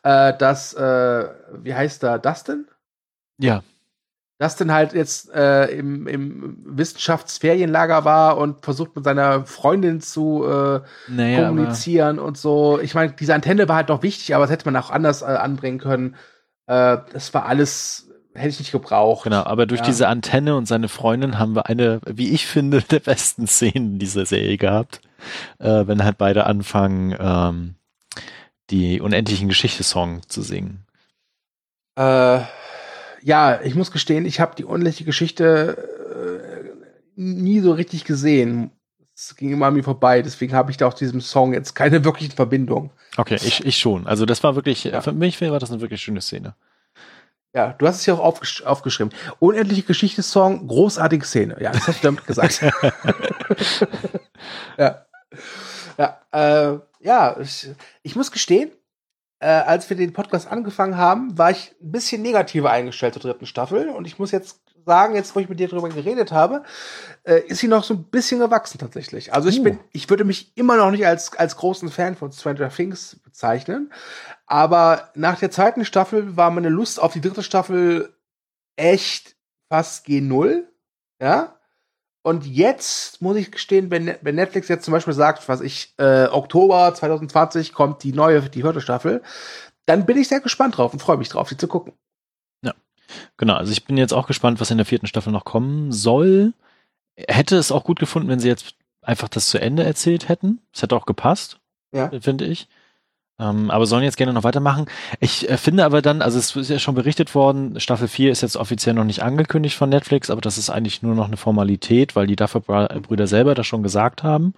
wie heißt der, Dustin?
Ja.
Dustin halt jetzt im Wissenschaftsferienlager war und versucht mit seiner Freundin zu kommunizieren und so. Ich meine, diese Antenne war halt noch wichtig, aber das hätte man auch anders anbringen können. Das war alles, hätte ich nicht gebraucht.
Genau, aber durch diese Antenne und seine Freundin haben wir eine, wie ich finde, der besten Szenen dieser Serie gehabt. Wenn halt beide anfangen, die unendlichen Geschichte-Song zu singen.
Ja, ich muss gestehen, ich habe die unendliche Geschichte nie so richtig gesehen. Es ging immer an mir vorbei, deswegen habe ich da auch diesem Song jetzt keine wirklichen Verbindung.
Okay, ich schon. Also das war wirklich, für mich war das eine wirklich schöne Szene.
Ja, du hast es ja auch aufgeschrieben. Unendliche Geschichte-Song, großartige Szene. Ja, das hast du damit gesagt. Ich muss gestehen, als wir den Podcast angefangen haben, war ich ein bisschen negativer eingestellt zur 3. Staffel. Und ich muss jetzt sagen, jetzt wo ich mit dir darüber geredet habe, ist sie noch so ein bisschen gewachsen tatsächlich. Also ich würde mich immer noch nicht als großen Fan von Stranger Things bezeichnen. Aber nach der 2. Staffel war meine Lust auf die 3. Staffel echt fast G0. Ja. Und jetzt muss ich gestehen, wenn Netflix jetzt zum Beispiel sagt, Oktober 2020 kommt die 4. Staffel, dann bin ich sehr gespannt drauf und freue mich drauf, sie zu gucken.
Ja, genau. Also ich bin jetzt auch gespannt, was in der 4. Staffel noch kommen soll. Hätte es auch gut gefunden, wenn sie jetzt einfach das zu Ende erzählt hätten. Das hätte auch gepasst, finde ich. Aber sollen jetzt gerne noch weitermachen. Ich finde aber dann, also es ist ja schon berichtet worden, Staffel 4 ist jetzt offiziell noch nicht angekündigt von Netflix, aber das ist eigentlich nur noch eine Formalität, weil die Duffer-Brüder selber das schon gesagt haben.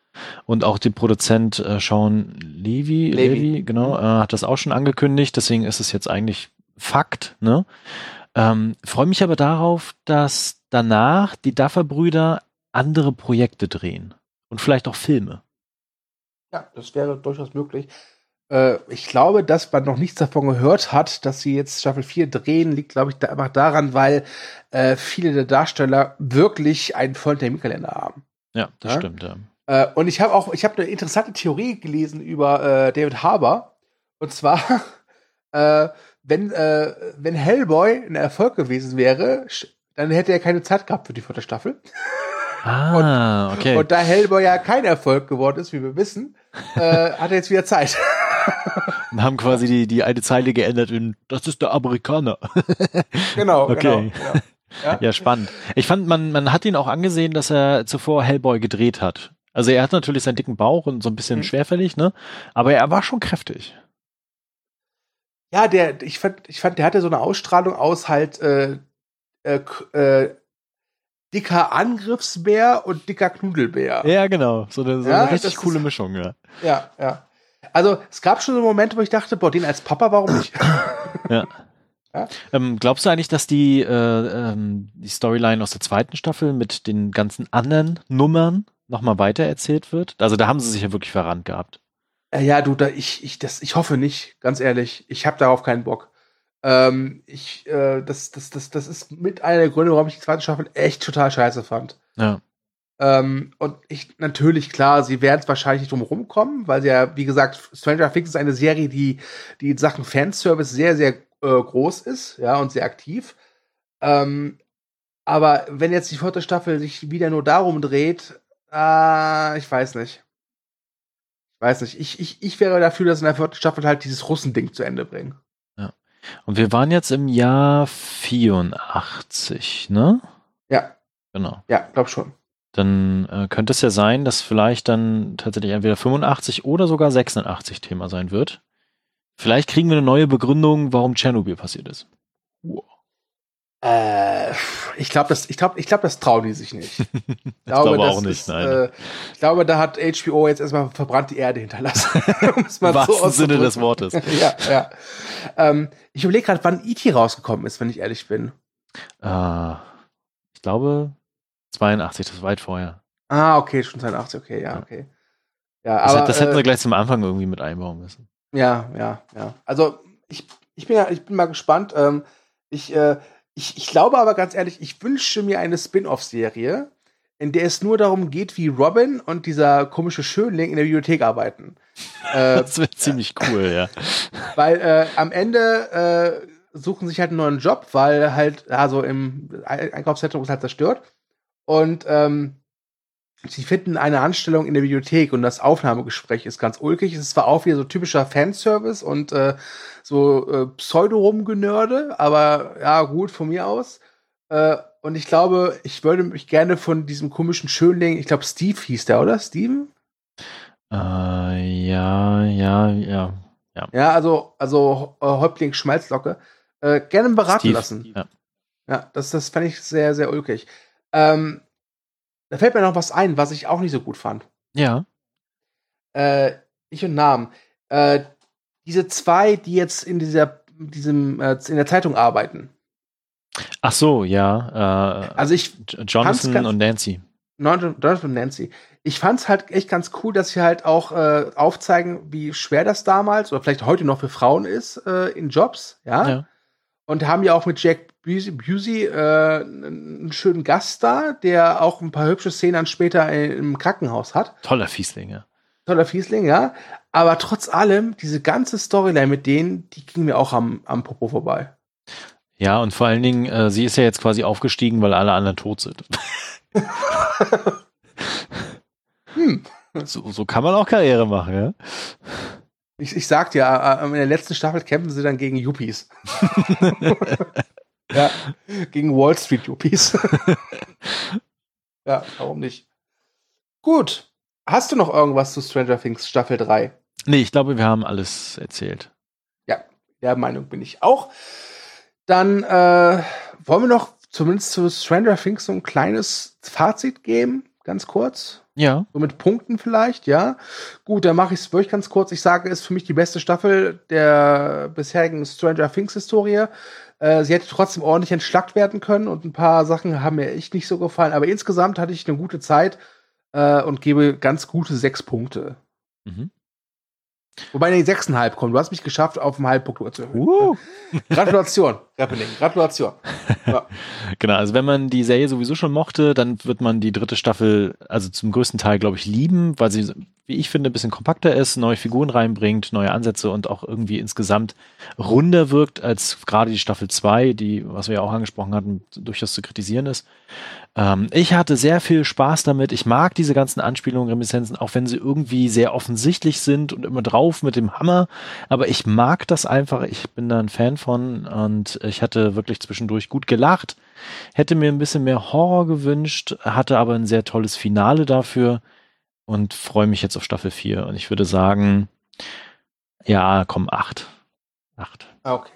Und auch der Produzent Sean Levy, genau, hat das auch schon angekündigt. Deswegen ist es jetzt eigentlich Fakt, ne? Freue mich aber darauf, dass danach die Duffer-Brüder andere Projekte drehen. Und vielleicht auch Filme.
Ja, das wäre durchaus möglich. Ich glaube, dass man noch nichts davon gehört hat, dass sie jetzt Staffel 4 drehen, liegt, glaube ich, einfach daran, weil viele der Darsteller wirklich einen vollen Terminkalender haben.
Ja, das stimmt, ja.
Und ich habe eine interessante Theorie gelesen über David Harbour. Und zwar, wenn Hellboy ein Erfolg gewesen wäre, dann hätte er keine Zeit gehabt für die 4. Staffel.
Okay.
Und da Hellboy ja kein Erfolg geworden ist, wie wir wissen, hat er jetzt wieder Zeit.
Und haben quasi die alte Zeile geändert in "Das ist der Amerikaner".
Genau,
okay.
Genau.
Ja, spannend. Ich fand, man hat ihn auch angesehen, dass er zuvor Hellboy gedreht hat. Also er hat natürlich seinen dicken Bauch und so ein bisschen schwerfällig, ne? Aber er war schon kräftig.
Ja, ich fand, der hatte so eine Ausstrahlung aus halt dicker Angriffsbär und dicker Knudelbär.
Ja, genau. So eine richtig coole Mischung, ja.
Ja. Also, es gab schon so Momente, wo ich dachte, boah, den als Papa, warum nicht?
Ja. Glaubst du eigentlich, dass die Storyline aus der 2. Staffel mit den ganzen anderen Nummern nochmal weitererzählt wird? Also, da haben sie sich ja wirklich verrannt gehabt.
Ja, du, ich hoffe nicht, ganz ehrlich. Ich habe darauf keinen Bock. Das ist mit einer der Gründe, warum ich die 2. Staffel echt total scheiße fand.
Ja.
Und natürlich, klar, sie werden es wahrscheinlich nicht drum rumkommen, weil sie ja, wie gesagt, Stranger Things ist eine Serie, die in Sachen Fanservice sehr, sehr groß ist, ja, und sehr aktiv. Aber wenn jetzt die 4. Staffel sich wieder nur darum dreht, ich weiß nicht. Ich wäre dafür, dass in der 4. Staffel halt dieses Russending zu Ende bringen.
Ja. Und wir waren jetzt im Jahr 84, ne?
Ja.
Genau.
Ja, glaub schon.
Dann könnte es ja sein, dass vielleicht dann tatsächlich entweder 85 oder sogar 86 Thema sein wird. Vielleicht kriegen wir eine neue Begründung, warum Tschernobyl passiert ist.
Wow. Ich glaube, das trauen die sich nicht.
Ich glaube auch nicht, nein.
Ich glaube, da hat HBO jetzt erstmal verbrannt die Erde hinterlassen.
Im wahrsten Sinne des Wortes.
Ja. Ich überlege gerade, wann E.T. rausgekommen ist, wenn ich ehrlich bin.
Ich glaube 82, das war weit vorher.
Okay, schon 82, okay, ja, okay. Ja,
das hätten wir gleich zum Anfang irgendwie mit einbauen müssen.
Ja. Also, ich bin mal gespannt. Ich glaube aber ganz ehrlich, ich wünsche mir eine Spin-off-Serie, in der es nur darum geht, wie Robin und dieser komische Schönling in der Bibliothek arbeiten.
Das wäre ziemlich cool, ja.
Weil am Ende suchen sich halt einen neuen Job, weil halt, also im Einkaufszentrum ist halt zerstört. Und sie finden eine Anstellung in der Bibliothek und das Aufnahmegespräch ist ganz ulkig. Es ist zwar auch wieder so typischer Fanservice und Pseudo-Rumgenörde, aber ja, gut, von mir aus. Und ich glaube, ich würde mich gerne von diesem komischen Schönling, ich glaube, Steve hieß der, oder? Steven?
Ja.
Ja, also Häuptling Schmalzlocke. Gerne beraten
Steve,
lassen.
Ja,
das fand ich sehr, sehr ulkig. Da fällt mir noch was ein, was ich auch nicht so gut fand.
Ja.
Ich und Namen. Diese zwei, die jetzt in der Zeitung arbeiten.
Ach so, ja.
Also
Jonathan und Nancy.
Jonathan und Nancy. Ich fand's halt echt ganz cool, dass sie halt auch aufzeigen, wie schwer das damals oder vielleicht heute noch für Frauen ist in Jobs, ja. Und haben ja auch mit Jack Busey einen schönen Gast da, der auch ein paar hübsche Szenen dann später im Krankenhaus hat.
Toller Fiesling,
ja. Aber trotz allem, diese ganze Storyline mit denen, die ging mir auch am Popo vorbei.
Ja, und vor allen Dingen, sie ist ja jetzt quasi aufgestiegen, weil alle anderen tot sind. So kann man auch Karriere machen, ja?
Ich sag dir, in der letzten Staffel kämpfen sie dann gegen Yuppies. Ja, gegen Wall Street Yuppies. Ja, warum nicht? Gut. Hast du noch irgendwas zu Stranger Things Staffel 3?
Nee, ich glaube, wir haben alles erzählt.
Ja, der Meinung bin ich auch. Dann wollen wir noch zumindest zu Stranger Things so ein kleines Fazit geben. ganz kurz?
Ja.
So mit Punkten vielleicht, ja. Gut, dann mache ich es wirklich ganz kurz. Ich sage, es ist für mich die beste Staffel der bisherigen Stranger Things Historie. Sie hätte trotzdem ordentlich entschlackt werden können und ein paar Sachen haben mir echt nicht so gefallen. Aber insgesamt hatte ich eine gute Zeit und gebe ganz gute 6 Punkte.
Mhm.
Wobei die 6,5 kommen. Du hast mich geschafft, auf einen Halbpunkt zu erhöhen. Gratulation, Rappening. Gratulation. Ja.
Genau, also wenn man die Serie sowieso schon mochte, dann wird man die 3. Staffel also zum größten Teil, glaube ich, lieben, weil sie, wie ich finde, ein bisschen kompakter ist, neue Figuren reinbringt, neue Ansätze und auch irgendwie insgesamt runder wirkt als gerade die Staffel 2, die, was wir ja auch angesprochen hatten, durchaus zu kritisieren ist. Ich hatte sehr viel Spaß damit. Ich mag diese ganzen Anspielungen, Reminiszenzen, auch wenn sie irgendwie sehr offensichtlich sind und immer drauf mit dem Hammer. Aber ich mag das einfach. Ich bin da ein Fan von und ich hatte wirklich zwischendurch gut gelacht. Hätte mir ein bisschen mehr Horror gewünscht, hatte aber ein sehr tolles Finale dafür und freue mich jetzt auf Staffel 4. Und ich würde sagen, ja, komm, 8. 8.
Okay.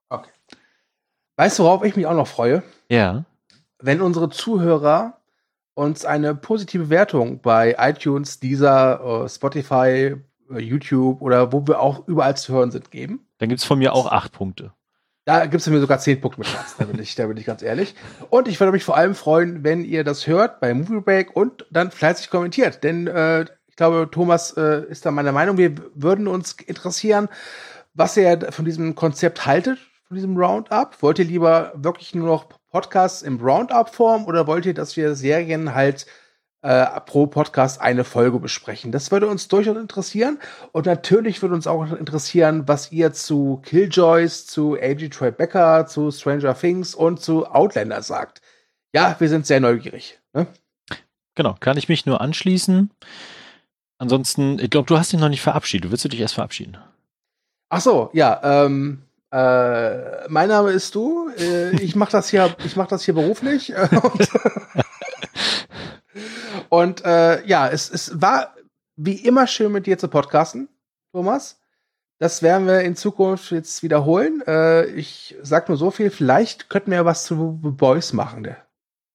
Weißt du, worauf ich mich auch noch freue?
Ja.
Wenn unsere Zuhörer uns eine positive Wertung bei iTunes, Deezer, Spotify, YouTube oder wo wir auch überall zu hören sind, geben.
Dann gibt es von mir auch 8 Punkte.
Da gibt es mir sogar 10 Punkte mit Schatz, da bin ich ganz ehrlich. Und ich würde mich vor allem freuen, wenn ihr das hört bei Movie Break und dann fleißig kommentiert. Denn ich glaube, Thomas ist da meiner Meinung. Wir würden uns interessieren, was ihr von diesem Konzept haltet, von diesem Roundup. Wollt ihr lieber wirklich nur noch Podcasts im Roundup-Form oder wollt ihr, dass wir Serien halt pro Podcast eine Folge besprechen? Das würde uns durchaus interessieren. Und natürlich würde uns auch interessieren, was ihr zu Killjoys, zu A.G. Tribeca, zu Stranger Things und zu Outlander sagt. Ja, wir sind sehr neugierig. Ne?
Genau, kann ich mich nur anschließen. Ansonsten, ich glaube, du hast dich noch nicht verabschiedet. Willst du dich erst verabschieden?
Ach so, ja. Mein Name ist Du. Ich mache das hier beruflich. Und ja, es war wie immer schön mit dir zu podcasten, Thomas. Das werden wir in Zukunft jetzt wiederholen. Ich sag nur so viel, vielleicht könnten wir was zu The Boys machen.
Ja.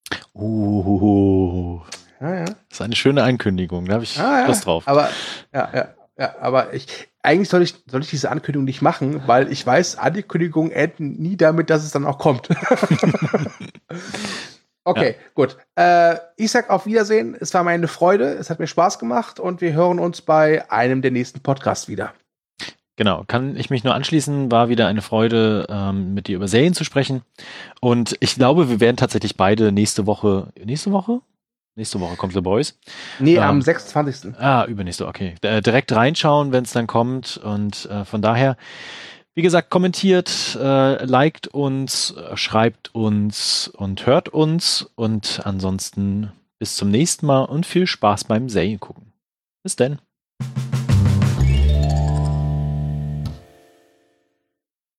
Das ist eine schöne Ankündigung, da habe ich Lust drauf.
Aber aber eigentlich soll ich diese Ankündigung nicht machen, weil ich weiß, Ankündigungen enden nie damit, dass es dann auch kommt. Okay, gut. Ich sag auf Wiedersehen. Es war mir eine Freude. Es hat mir Spaß gemacht und wir hören uns bei einem der nächsten Podcasts wieder.
Genau, kann ich mich nur anschließen. War wieder eine Freude, mit dir über Serien zu sprechen. Und ich glaube, wir werden tatsächlich beide nächste Woche? Nächste Woche kommt The Boys.
Nee, am 26.
Übernächste, okay. Direkt reinschauen, wenn es dann kommt. Und von daher, wie gesagt, kommentiert, liked uns, schreibt uns und hört uns. Und ansonsten bis zum nächsten Mal und viel Spaß beim Serien gucken. Bis dann.